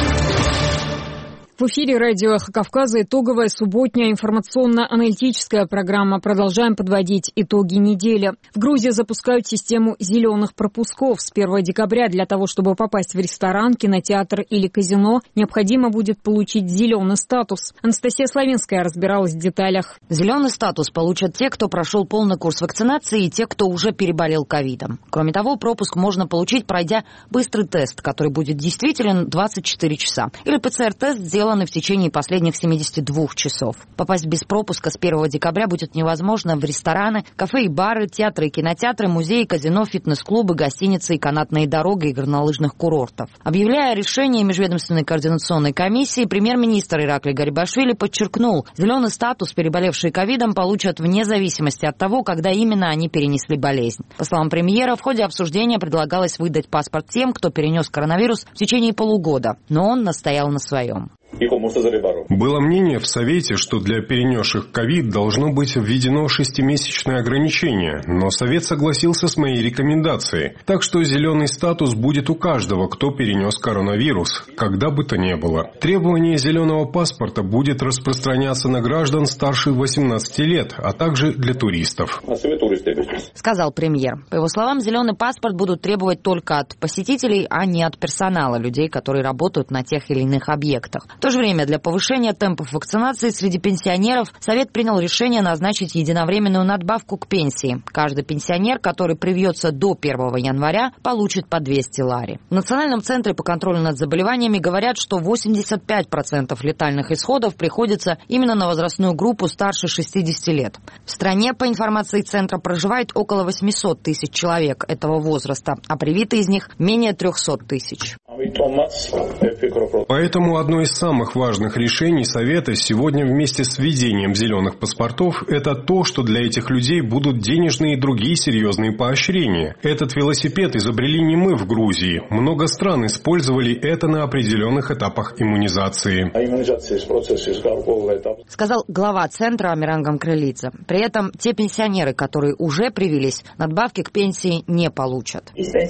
В эфире радио «Эхо Кавказа» итоговая субботняя информационно-аналитическая программа. Продолжаем подводить итоги недели. В Грузии запускают систему зеленых пропусков. С 1 декабря для того, чтобы попасть в ресторан, кинотеатр или казино, необходимо будет получить зеленый статус. Анастасия Славинская разбиралась в деталях. Зеленый статус получат те, кто прошел полный курс вакцинации, и те, кто уже переболел ковидом. Кроме того, пропуск можно получить, пройдя быстрый тест, который будет действителен 24 часа. Или ПЦР-тест, сделанный в течение последних 72 часов. Попасть без пропуска с 1 декабря будет невозможно в рестораны, кафе и бары, театры и кинотеатры, музеи, казино, фитнес-клубы, гостиницы и канатные дороги и горнолыжных курортов. Объявляя решение Межведомственной координационной комиссии, премьер-министр Ираклий Гарибашвили подчеркнул, зеленый статус переболевшие ковидом получат вне зависимости от того, когда именно они перенесли болезнь. По словам премьера, в ходе обсуждения предлагалось выдать паспорт тем, кто перенес коронавирус в течение полугода, но он настоял на своем. Было мнение в Совете, что для перенесших ковид должно быть введено 6-месячное ограничение, но Совет согласился с моей рекомендацией. Так что зеленый статус будет у каждого, кто перенес коронавирус, когда бы то ни было. Требование зеленого паспорта будет распространяться на граждан старше 18 лет, а также для туристов. Сказал премьер. По его словам, зеленый паспорт будут требовать только от посетителей, а не от персонала, людей, которые работают на тех или иных объектах. В то же время для повышения темпов вакцинации среди пенсионеров Совет принял решение назначить единовременную надбавку к пенсии. Каждый пенсионер, который привьется до 1 января, получит по 200 лари. В Национальном центре по контролю над заболеваниями говорят, что 85% летальных исходов приходится именно на возрастную группу старше 60 лет. В стране, по информации центра, проживает около 800 тысяч человек этого возраста, а привиты из них менее 300 тысяч. Поэтому одно из самых важных решений Совета сегодня вместе с введением зеленых паспортов – это то, что для этих людей будут денежные и другие серьезные поощрения. Этот велосипед изобрели не мы в Грузии. Много стран использовали это на определенных этапах иммунизации. Сказал глава центра Амиран Гамкрелидзе. При этом те пенсионеры, которые уже привились, надбавки к пенсии не получат.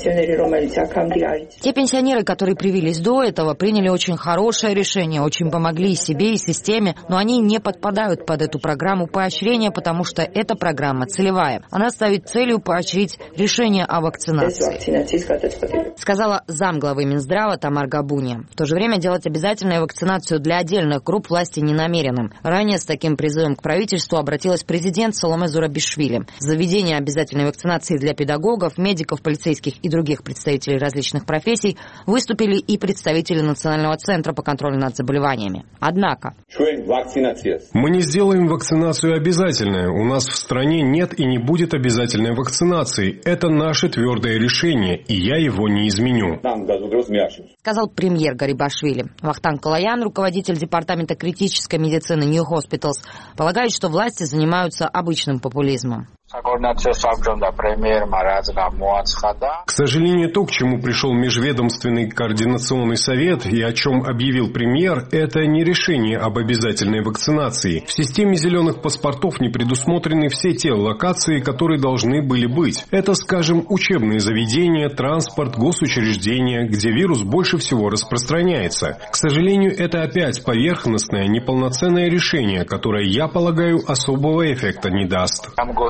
Те пенсионеры, которые привились до этого, приняли очень хорошее решение, очень помогли и себе, и системе, но они не подпадают под эту программу поощрения, потому что эта программа целевая. Она ставит целью поощрить решение о вакцинации. Сказала замглавы Минздрава Тамар Габуния. В то же время делать обязательную вакцинацию для отдельных групп власти не намерены. Ранее с таким призывом к правительству обратилась президент Саломе Зурабишвили. За введение обязательной вакцинации для педагогов, медиков, полицейских и других представителей различных профессий выступили и представители Национального центра по контролю над заболеваниями. Однако мы не сделаем вакцинацию обязательной. У нас в стране нет и не будет обязательной вакцинации. Это наше твердое решение, и я его не изменю. Сказал премьер Гарибашвили. Вахтанг Калаян, руководитель департамента критической медицины New Hospitals, полагает, что власти занимаются обычным популизмом. К сожалению, то, к чему пришел Межведомственный координационный совет и о чем объявил премьер, это не решение об обязательной вакцинации. В системе зеленых паспортов не предусмотрены все те локации, которые должны были быть. Это, скажем, учебные заведения, транспорт, госучреждения, где вирус больше всего распространяется. К сожалению, это опять поверхностное, неполноценное решение, которое, я полагаю, особого эффекта не даст.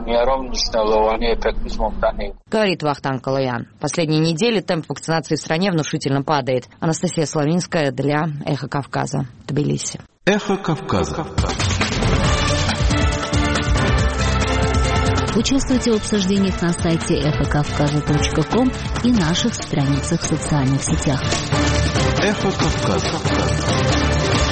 Говорит Вахтанг Калаян. Последние недели темп вакцинации в стране внушительно падает. Анастасия Славинская для «Эхо Кавказа», Тбилиси. «Эхо Кавказа». Участвуйте в обсуждениях на сайте эхокавказа.ком и наших страницах в социальных сетях. Эхо Кавказа.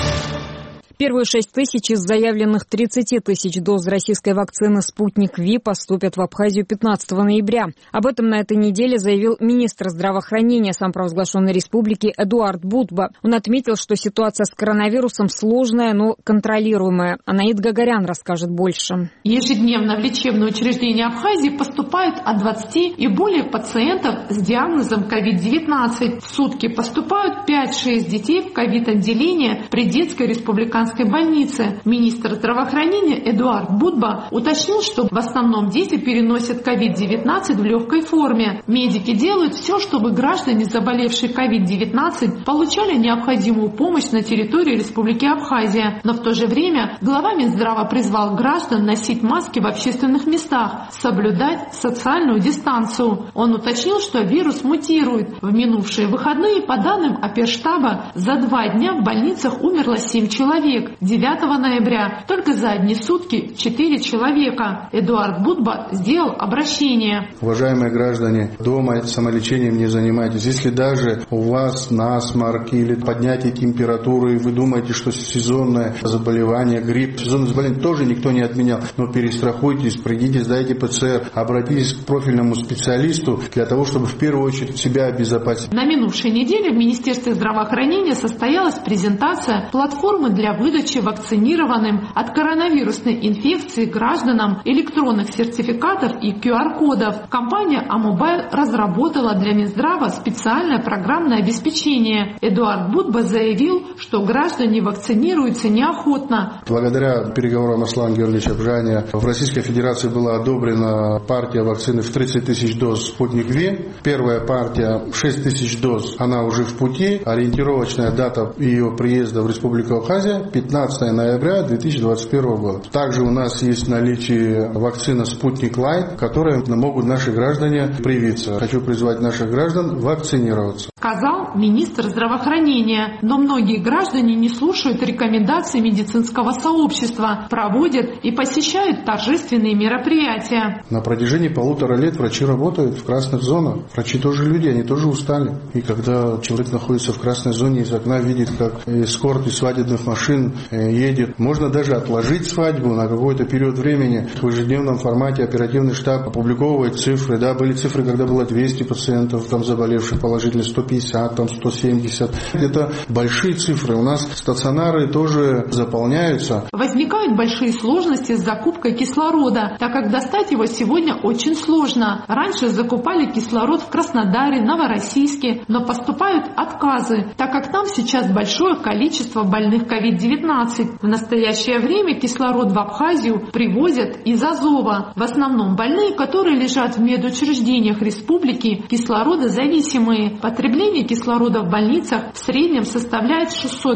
Первые 6 тысяч из заявленных 30 тысяч доз российской вакцины «Спутник Ви» поступят в Абхазию 15 ноября. Об этом на этой неделе заявил министр здравоохранения самопровозглашенной республики Эдуард Будба. Он отметил, что ситуация с коронавирусом сложная, но контролируемая. Анаид Гагарян расскажет больше. Ежедневно в лечебные учреждения Абхазии поступают от 20 и более пациентов с диагнозом COVID-19. В сутки поступают 5-6 детей в ковид-отделение при детской республиканской больнице. Министр здравоохранения Эдуард Будба уточнил, что в основном дети переносят COVID-19 в легкой форме. Медики делают все, чтобы граждане, заболевшие COVID-19, получали необходимую помощь на территории Республики Абхазия. Но в то же время глава Минздрава призвал граждан носить маски в общественных местах, соблюдать социальную дистанцию. Он уточнил, что вирус мутирует. В минувшие выходные, по данным Оперштаба, за 2 дня в больницах умерло 7 человек. 9 ноября только за одни сутки 4 человека. Эдуард Будба сделал обращение. Уважаемые граждане, дома самолечением не занимайтесь. Если даже у вас насморк или поднятие температуры, вы думаете, что сезонное заболевание, грипп, сезонное заболевание тоже никто не отменял. Но перестрахуйтесь, придите, сдайте ПЦР, обратитесь к профильному специалисту для того, чтобы в первую очередь себя обезопасить. На минувшей неделе в Министерстве здравоохранения состоялась презентация платформы для выдачи вакцинированным от коронавирусной инфекции гражданам электронных сертификатов и QR-кодов. Компания Амобайл разработала для Минздрава специальное программное обеспечение. Эдуард Будба заявил, что граждане вакцинируются неохотно. Благодаря переговорам Аслана Георгиевича Абжания в Российской Федерации была одобрена партия вакцины в 30 тысяч доз «Спутник Ви». Первая партия 6 тысяч доз, она уже в пути. Ориентировочная дата ее приезда в Республику Абхазия 15 ноября 2021 года. Также у нас есть в наличии вакцина «Спутник Лайт», которой могут наши граждане привиться. Хочу призвать наших граждан вакцинироваться. Сказал министр здравоохранения. Но многие граждане не слушают рекомендаций медицинского сообщества, проводят и посещают торжественные мероприятия. На протяжении 1,5 лет врачи работают в красных зонах. Врачи тоже люди, они тоже устали. И когда человек находится в красной зоне, из окна видит, как эскорт из свадебных машин едет. Можно даже отложить свадьбу на какой-то период времени. В ежедневном формате оперативный штаб опубликовывает цифры. Да, были цифры, когда было 200 пациентов там заболевших, положительно 150, там 170. Это большие цифры. У нас стационары тоже заполняются. Возникают большие сложности с закупкой кислорода, так как достать его сегодня очень сложно. Раньше закупали кислород в Краснодаре, Новороссийске, но поступают отказы, так как там сейчас большое количество больных COVID-19. В настоящее время кислород в Абхазию привозят из Азова. В основном больные, которые лежат в медучреждениях республики, кислородозависимые. Потребление кислорода в больницах в среднем составляет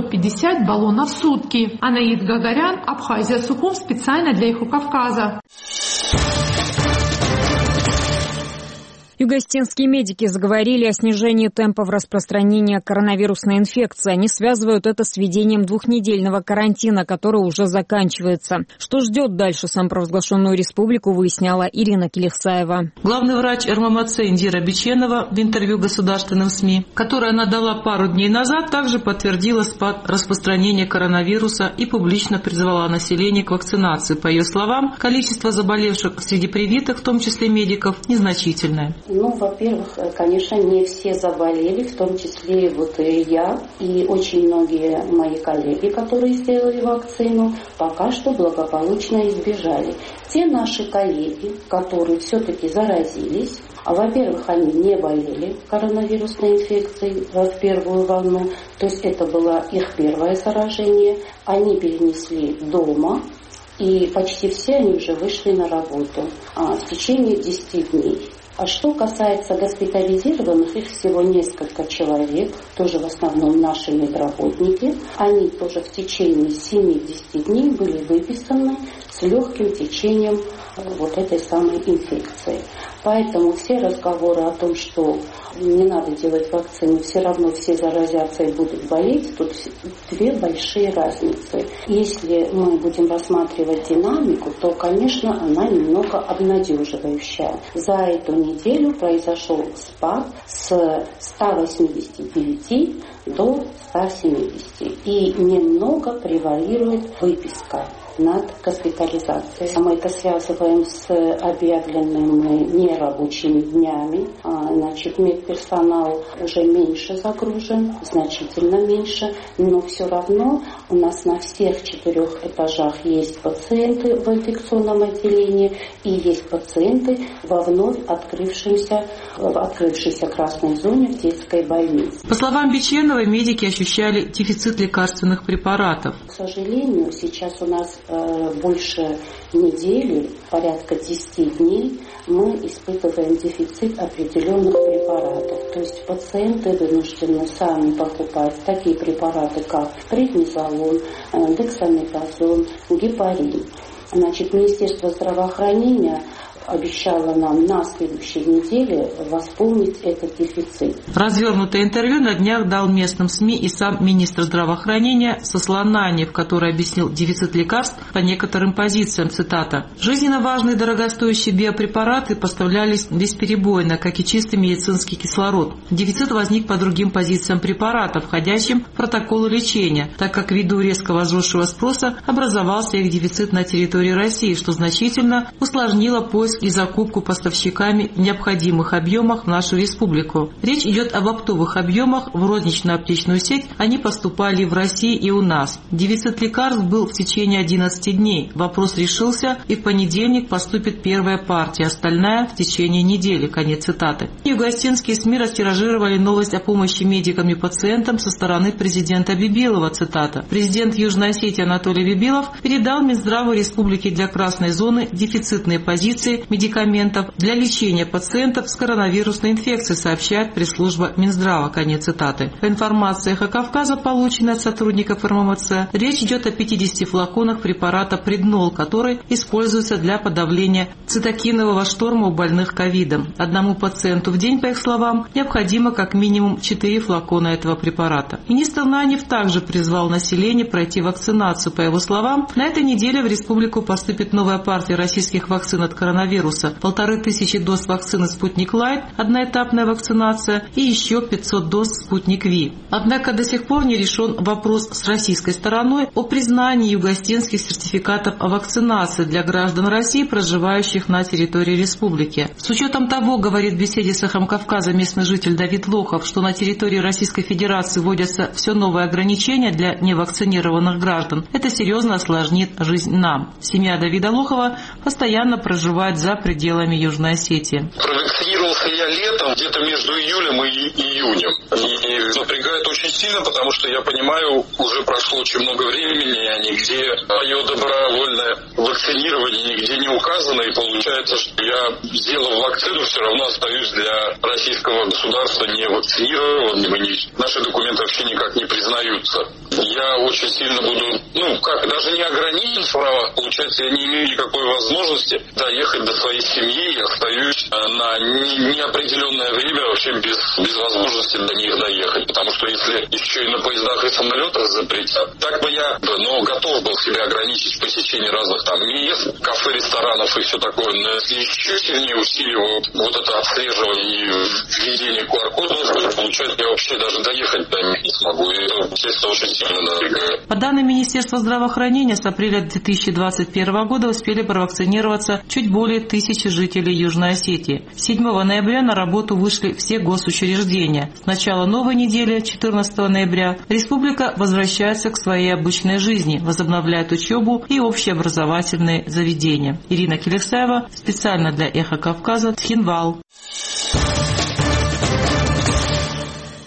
650 баллонов в сутки. Анаид Гагарян, Абхазия, Сухум, специально для Эхо Кавказа. Юго-Остинские медики заговорили о снижении темпов распространения коронавирусной инфекции. Они связывают это с введением 2-недельного карантина, который уже заканчивается. Что ждет дальше самопровозглашенную республику, выясняла Ирина Келехсаева. Главный врач РММЦ Индира Биченова в интервью государственным СМИ, которое она дала пару дней назад, также подтвердила спад распространения коронавируса и публично призвала население к вакцинации. По ее словам, количество заболевших среди привитых, в том числе медиков, незначительное. Во-первых, конечно, не все заболели, в том числе и я, и очень многие мои коллеги, которые сделали вакцину, пока что благополучно избежали. Те наши коллеги, которые все-таки заразились, во-первых, они не болели коронавирусной инфекцией в первую волну, то есть это было их первое заражение, они перенесли дома, и почти все они уже вышли на работу в течение 10 дней. А что касается госпитализированных, их всего несколько человек, тоже в основном наши медработники. Они тоже в течение 70 дней были выписаны с легким течением вот этой самой инфекции. Поэтому все разговоры о том, что не надо делать вакцину, все равно все заразятся и будут болеть, тут две большие разницы. Если мы будем рассматривать динамику, то, конечно, она немного обнадеживающая. За эту неделю произошел спад с 189 до 170. И немного превалирует выписка над госпитализацией. Мы это связываем с объявленными нерабочими днями. Значит, медперсонал уже меньше загружен, значительно меньше, но все равно у нас на всех 4 этажах есть пациенты в инфекционном отделении и есть пациенты во вновь открывшейся красной зоне в детской больнице. По словам Биченовой, медики ощущали дефицит лекарственных препаратов. К сожалению, сейчас у нас больше недели, порядка 10 дней, мы испытываем дефицит определенных препаратов. То есть пациенты вынуждены сами покупать такие препараты, как преднизолон, дексаметазон, гепарин. Значит, Министерство здравоохранения обещала нам на следующей неделе восполнить этот дефицит. Развернутое интервью на днях дал местным СМИ и сам министр здравоохранения Сослананьев, который объяснил дефицит лекарств по некоторым позициям, цитата. «Жизненно важные дорогостоящие биопрепараты поставлялись бесперебойно, как и чистый медицинский кислород. Дефицит возник по другим позициям препаратов, входящим в протоколы лечения, так как ввиду резко возросшего спроса образовался их дефицит на территории России, что значительно усложнило поиск и закупку поставщиками в необходимых объемах в нашу республику. Речь идет об оптовых объемах в розничную аптечную сеть, они поступали в России и у нас. Дефицит лекарств был в течение 11 дней. Вопрос решился, и в понедельник поступит первая партия, остальная в течение недели». Конец цитаты. Югостинские СМИ растиражировали новость о помощи медикам и пациентам со стороны президента Бибилова, цитата. Президент Южной Осетии Анатолий Бибилов передал Минздраву Республики для красной зоны дефицитные позиции медикаментов для лечения пациентов с коронавирусной инфекцией, сообщает пресс-служба Минздрава. Конец цитаты. По информации «Эхо Кавказа», полученной от сотрудников РММЦ, речь идет о 50 флаконах препарата Преднол, который используется для подавления цитокинового шторма у больных ковидом. Одному пациенту в день, по их словам, необходимо как минимум 4 флакона этого препарата. Министр Нанев также призвал население пройти вакцинацию. По его словам, на этой неделе в республику поступит новая партия российских вакцин от коронавируса. 1500 доз вакцины «Спутник Лайт», одноэтапная вакцинация, и еще 500 доз «Спутник Ви». Однако до сих пор не решен вопрос с российской стороной о признании югостинских сертификатов о вакцинации для граждан России, проживающих на территории республики. С учетом того, говорит в беседе с «Эхом Кавказа» местный житель Давид Лохов, что на территории Российской Федерации вводятся все новые ограничения для невакцинированных граждан, это серьезно осложнит жизнь нам. Семья Давида Лохова постоянно проживает за пределами Южной Осетии. Провакцинировался я летом, где-то между июлем и июнем. И напрягает очень сильно, потому что я понимаю, уже прошло очень много времени, а нигде мое добровольное вакцинирование нигде не указано. И получается, что я, сделав вакцину, все равно остаюсь для российского государства не вакцинированным. Наши документы вообще никак не признаются. Я очень сильно буду, даже не ограничен в правах. Получается, я не имею никакой возможности доехать до своей семьи и остаюсь на неопределенное время вообще без возможности до них доехать. Потому что если еще и на поездах и самолетах запретят, так бы я готов был себя ограничить в посещении разных мест, кафе, ресторанов и все такое. Но если еще сильнее усиливаю вот это отслеживание и введение QR-кодов, получается, я вообще даже доехать до них не смогу. И это, естественно, очень сильно напрягает. По данным Министерства здравоохранения, с апреля 2021 года успели провакцинироваться чуть более 1000 жителей Южной Осетии. 7 ноября на работу вышли все госучреждения. С начала новой недели, 14 ноября, республика возвращается к своей обычной жизни, возобновляет учебу и общеобразовательные заведения. Ирина Келексаева, специально для «Эхо Кавказа», Цхинвал. В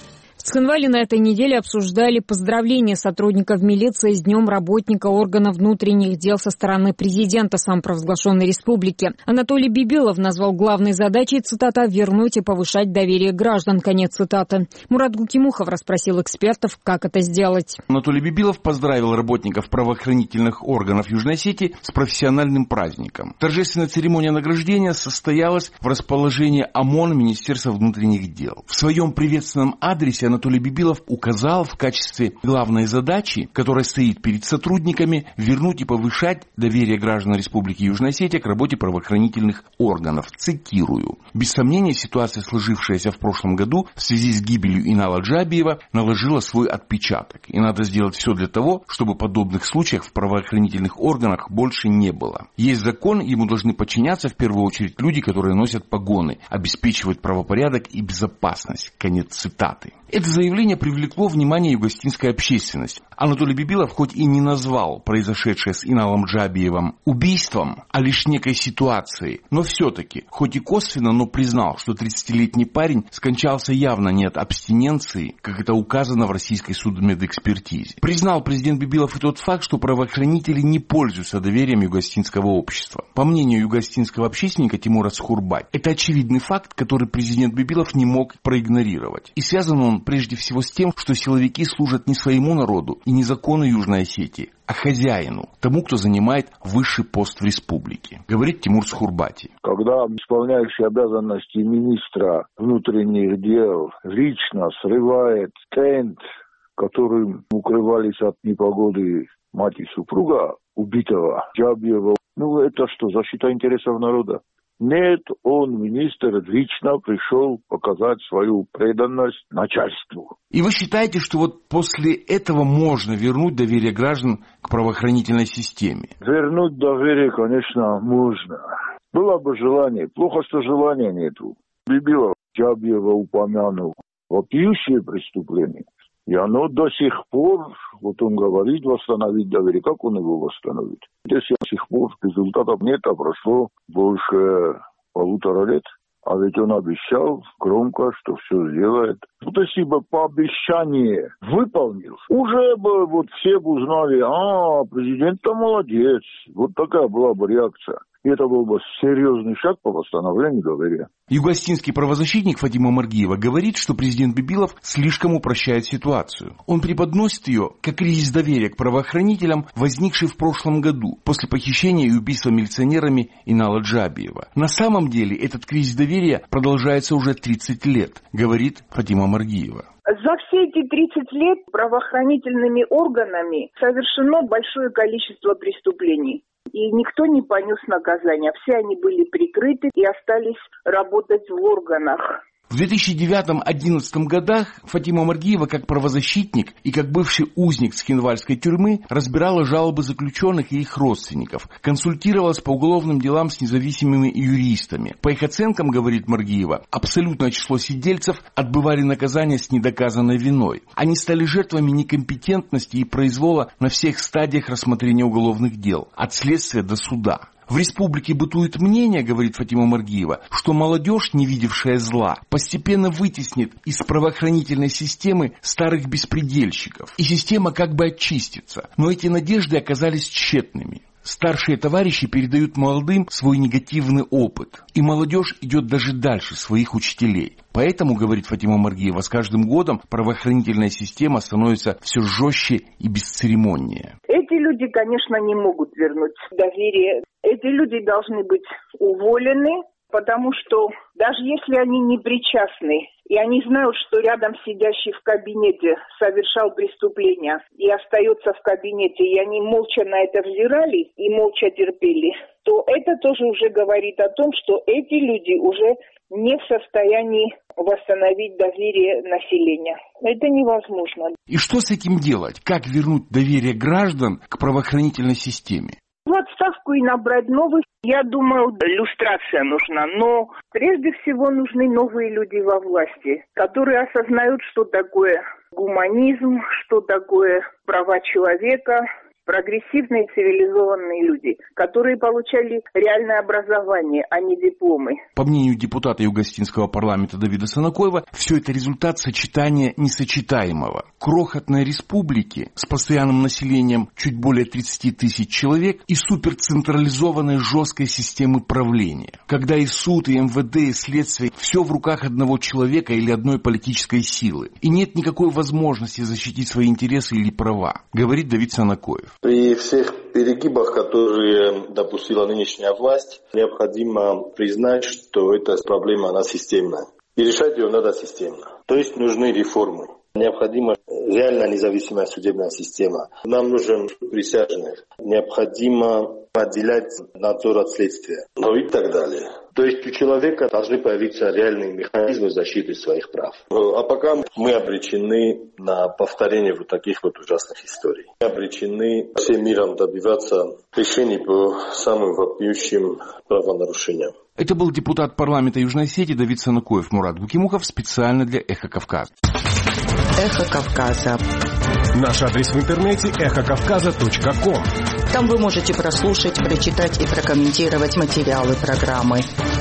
Цхинвале на этой неделе обсуждали поздравления сотрудников милиции с Днем работника органов внутренних дел со стороны президента самопровозглашенной республики. Анатолий Бибилов назвал главной задачей, цитата, «вернуть и повышать доверие граждан», конец цитаты. Мурат Гукимухов расспросил экспертов, как это сделать. Анатолий Бибилов поздравил работников правоохранительных органов Южной Осетии с профессиональным праздником. Торжественная церемония награждения состоялась в расположении ОМОН Министерства внутренних дел. В своем приветственном адресе Анатолий Бибилов указал в качестве главной задачи, которая стоит перед сотрудниками, вернуть и повышать доверие граждан Республики Южная Осетия к работе правоохранительных органов. Цитирую. «Без сомнения, ситуация, сложившаяся в прошлом году в связи с гибелью Инала Джабиева, наложила свой отпечаток. И надо сделать все для того, чтобы подобных случаев в правоохранительных органах больше не было. Есть закон, ему должны подчиняться в первую очередь люди, которые носят погоны, обеспечивают правопорядок и безопасность». Конец цитаты. Это заявление привлекло внимание югостинской общественности. Анатолий Бибилов хоть и не назвал произошедшее с Иналом Джабиевым убийством, а лишь некой ситуацией, но все-таки, хоть и косвенно, но признал, что 30-летний парень скончался явно не от абстиненции, как это указано в российской судмедэкспертизе. Признал президент Бибилов и тот факт, что правоохранители не пользуются доверием югостинского общества. По мнению югостинского общественника Тимура Схурбати, это очевидный факт, который президент Бибилов не мог проигнорировать. И связан он прежде всего с тем, что силовики служат не своему народу и не закону Южной Осетии, а хозяину, тому, кто занимает высший пост в республике, говорит Тимур Схурбати. Когда исполняющий обязанности министра внутренних дел лично срывает тент, которым укрывались от непогоды мать и супруга убитого Джабиева, это что, защита интересов народа? Нет, он, министр, лично пришел показать свою преданность начальству. И вы считаете, что вот после этого можно вернуть доверие граждан к правоохранительной системе? Вернуть доверие, конечно, можно. Было бы желание. Плохо, что желания нету. Бибилов Джабиева упомянул вопиющее преступление. И оно до сих пор, вот он говорит, восстановить доверие. Как он его восстановит? Если до сих пор результатов нет, а прошло больше 1,5 лет. А ведь он обещал громко, что все сделает. Вот если бы по обещанию выполнил, уже бы все бы узнали, президент-то молодец. Вот такая была бы реакция. И это был бы серьезный шаг по восстановлению доверия. Югостинский правозащитник Фатима Омаргиева говорит, что президент Бибилов слишком упрощает ситуацию. Он преподносит ее как кризис доверия к правоохранителям, возникший в прошлом году после похищения и убийства милиционерами Инала Джабиева. На самом деле этот кризис доверия продолжается уже 30 лет, говорит Фатима Омаргиева. За все эти 30 лет правоохранительными органами совершено большое количество преступлений. И никто не понес наказания. Все они были прикрыты и остались работать в органах. В 2009-2011 годах Фатима Омаргиева как правозащитник и как бывший узник Цхинвальской тюрьмы разбирала жалобы заключенных и их родственников, консультировалась по уголовным делам с независимыми юристами. По их оценкам, говорит Маргиева, абсолютное число сидельцев отбывали наказание с недоказанной виной. Они стали жертвами некомпетентности и произвола на всех стадиях рассмотрения уголовных дел, от следствия до суда. В республике бытует мнение, говорит Фатима Омаргиева, что молодежь, не видевшая зла, постепенно вытеснит из правоохранительной системы старых беспредельщиков, и система как бы очистится. Но эти надежды оказались тщетными. Старшие товарищи передают молодым свой негативный опыт, и молодежь идет даже дальше своих учителей. Поэтому, говорит Фатима Омаргиева, с каждым годом правоохранительная система становится все жестче и бесцеремоннее. Эти люди, конечно, не могут вернуть доверие. Эти люди должны быть уволены, потому что даже если они не причастны, и они знают, что рядом сидящий в кабинете совершал преступление и остается в кабинете, и они молча на это взирали и молча терпели, то это тоже уже говорит о том, что эти люди уже не в состоянии восстановить доверие населения. Это невозможно. И что с этим делать? Как вернуть доверие граждан к правоохранительной системе? В отставку и набрать новых. Я думаю, люстрация нужна, но прежде всего нужны новые люди во власти, которые осознают, что такое гуманизм, что такое права человека, прогрессивные цивилизованные люди, которые получали реальное образование, а не дипломы. По мнению депутата Югостинского парламента Давида Санакоева, все это результат сочетания несочетаемого. Крохотной республики с постоянным населением чуть более 30 тысяч человек и суперцентрализованной жесткой системы правления, когда и суд, и МВД, и следствие все в руках одного человека или одной политической силы, и нет никакой возможности защитить свои интересы или права, говорит Давид Санакоев. При всех перегибах, которые допустила нынешняя власть, необходимо признать, что эта проблема, она системная. И решать ее надо системно. То есть нужны реформы. Необходима реально независимая судебная система. Нам нужен присяжных. Необходимо отделять надзор от следствия. Ну и так далее. То есть у человека должны появиться реальные механизмы защиты своих прав. А пока мы обречены на повторение вот таких вот ужасных историй. Мы обречены всем миром добиваться решений по самым вопиющим правонарушениям. Это был депутат парламента Южной Осетии Давид Санакоев. Мурат Букимухов специально для «Эхо Кавказа». «Эхо Кавказа». Наш адрес в интернете эхокавказа.ком. Там вы можете прослушать, прочитать и прокомментировать материалы программы.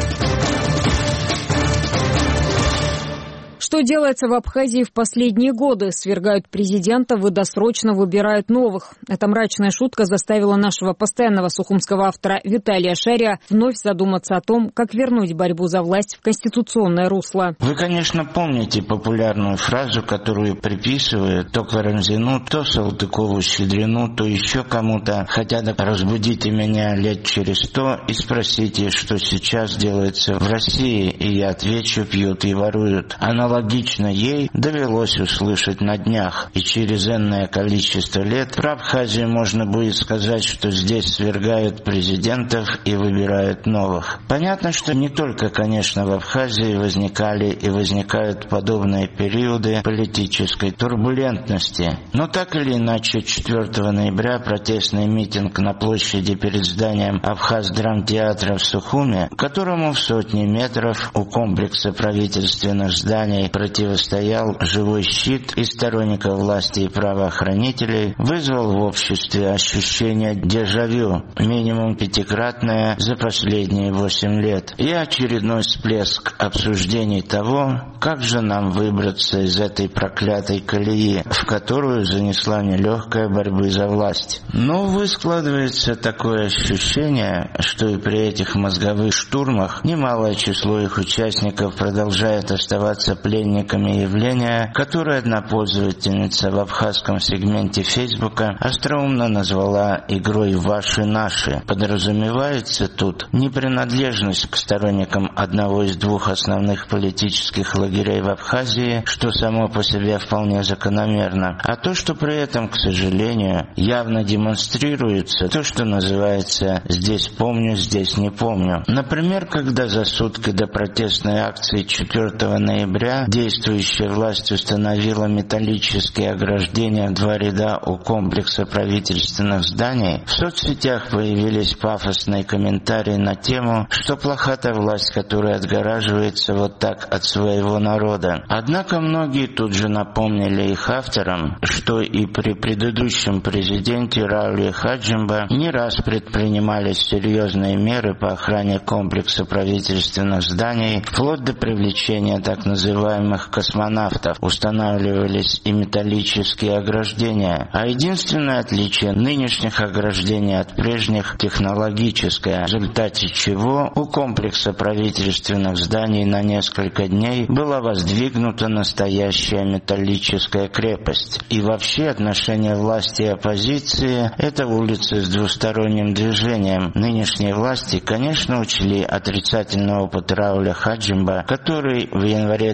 Что делается в Абхазии в последние годы? Свергают президента, досрочно выбирают новых. Эта мрачная шутка заставила нашего постоянного сухумского автора Виталия Шария вновь задуматься о том, как вернуть борьбу за власть в конституционное русло. Вы, конечно, помните популярную фразу, которую приписывают то Карамзину, то Салтыкову-Щедрину, то еще кому-то. Хотят разбудите меня лет через 100 и спросите, что сейчас делается в России. И я отвечу, пьют и воруют. Аналогично ей довелось услышать на днях, и через энное количество лет про Абхазию можно будет сказать, что здесь свергают президентов и выбирают новых. Понятно, что не только, конечно, в Абхазии возникали и возникают подобные периоды политической турбулентности. Но так или иначе, 4 ноября протестный митинг на площади перед зданием Абхаз-драмтеатра в Сухуме, которому в сотни метров у комплекса правительственных зданий противостоял живой щит из сторонников власти и правоохранителей, вызвал в обществе ощущение дежавю, минимум 5-кратное за последние 8 лет, и очередной всплеск обсуждений того, как же нам выбраться из этой проклятой колеи, в которую занесла нелегкая борьба за власть. Но, увы, складывается такое ощущение, что и при этих мозговых штурмах немалое число их участников продолжает оставаться пленниками явления, которое одна пользовательница в абхазском сегменте Фейсбука остроумно назвала игрой «Ваши-наши». Подразумевается тут не принадлежность к сторонникам одного из двух основных политических лагерей в Абхазии, что само по себе вполне закономерно, а то, что при этом, к сожалению, явно демонстрируется то, что называется «здесь помню, здесь не помню». Например, когда за сутки до протестной акции 4 ноября действующая власть установила металлические ограждения в 2 ряда у комплекса правительственных зданий, в соцсетях появились пафосные комментарии на тему, что плоха та власть, которая отгораживается вот так от своего народа. Однако многие тут же напомнили их авторам, что и при предыдущем президенте Рауле Хаджимба не раз предпринимались серьезные меры по охране комплекса правительственных зданий, вплоть до привлечения так называемых космонавтов, устанавливались и металлические ограждения. А единственное отличие нынешних ограждений от прежних технологическое, в результате чего у комплекса правительственных зданий на несколько дней была воздвигнута настоящая металлическая крепость. И вообще отношения власти и оппозиции – это улицы с двусторонним движением. Нынешние власти, конечно, учли отрицательный опыт Рауля Хаджимба, который в январе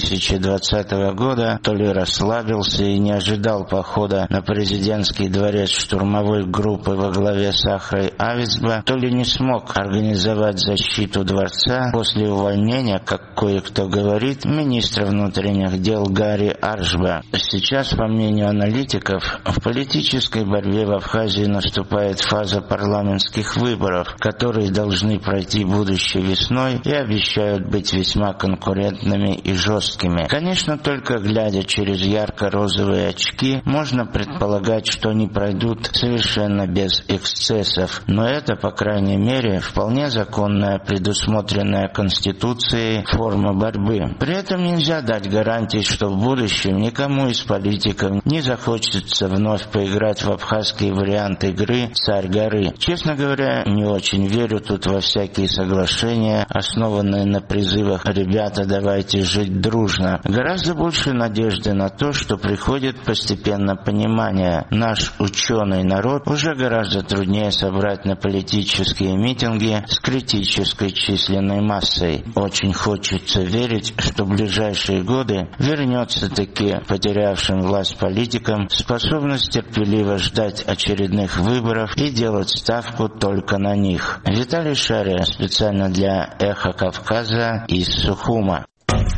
2020 года то ли расслабился и не ожидал похода на президентский дворец штурмовой группы во главе с Ахрой Авицба, то ли не смог организовать защиту дворца после увольнения, как кое-кто говорит, министра внутренних дел Гарри Аршба. Сейчас, по мнению аналитиков, в политической борьбе в Абхазии наступает фаза парламентских выборов, которые должны пройти будущей весной и обещают быть весьма конкурентными и жесткими. жесткими. Конечно, только глядя через ярко-розовые очки, можно предполагать, что они пройдут совершенно без эксцессов, но это, по крайней мере, вполне законная, предусмотренная Конституцией форма борьбы. При этом нельзя дать гарантии, что в будущем никому из политиков не захочется вновь поиграть в абхазский вариант игры «Царь горы». Честно говоря, не очень верю тут во всякие соглашения, основанные на призывах «ребята, давайте жить дружно». Гораздо больше надежды на то, что приходит постепенно понимание. Наш ученый народ уже гораздо труднее собрать на политические митинги с критической численной массой. Очень хочется верить, что в ближайшие годы вернется таки потерявшим власть политикам способность терпеливо ждать очередных выборов и делать ставку только на них. Виталий Шария, специально для «Эхо Кавказа» из Сухума.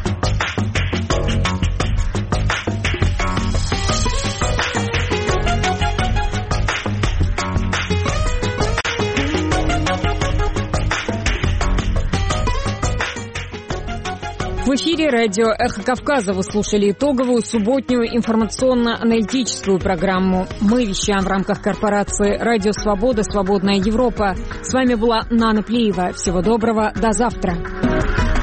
В эфире радио «Эхо Кавказа». Вы слушали итоговую субботнюю информационно-аналитическую программу. Мы вещаем в рамках корпорации «Радио Свобода. Свободная Европа». С вами была Нана Плиева. Всего доброго. До завтра.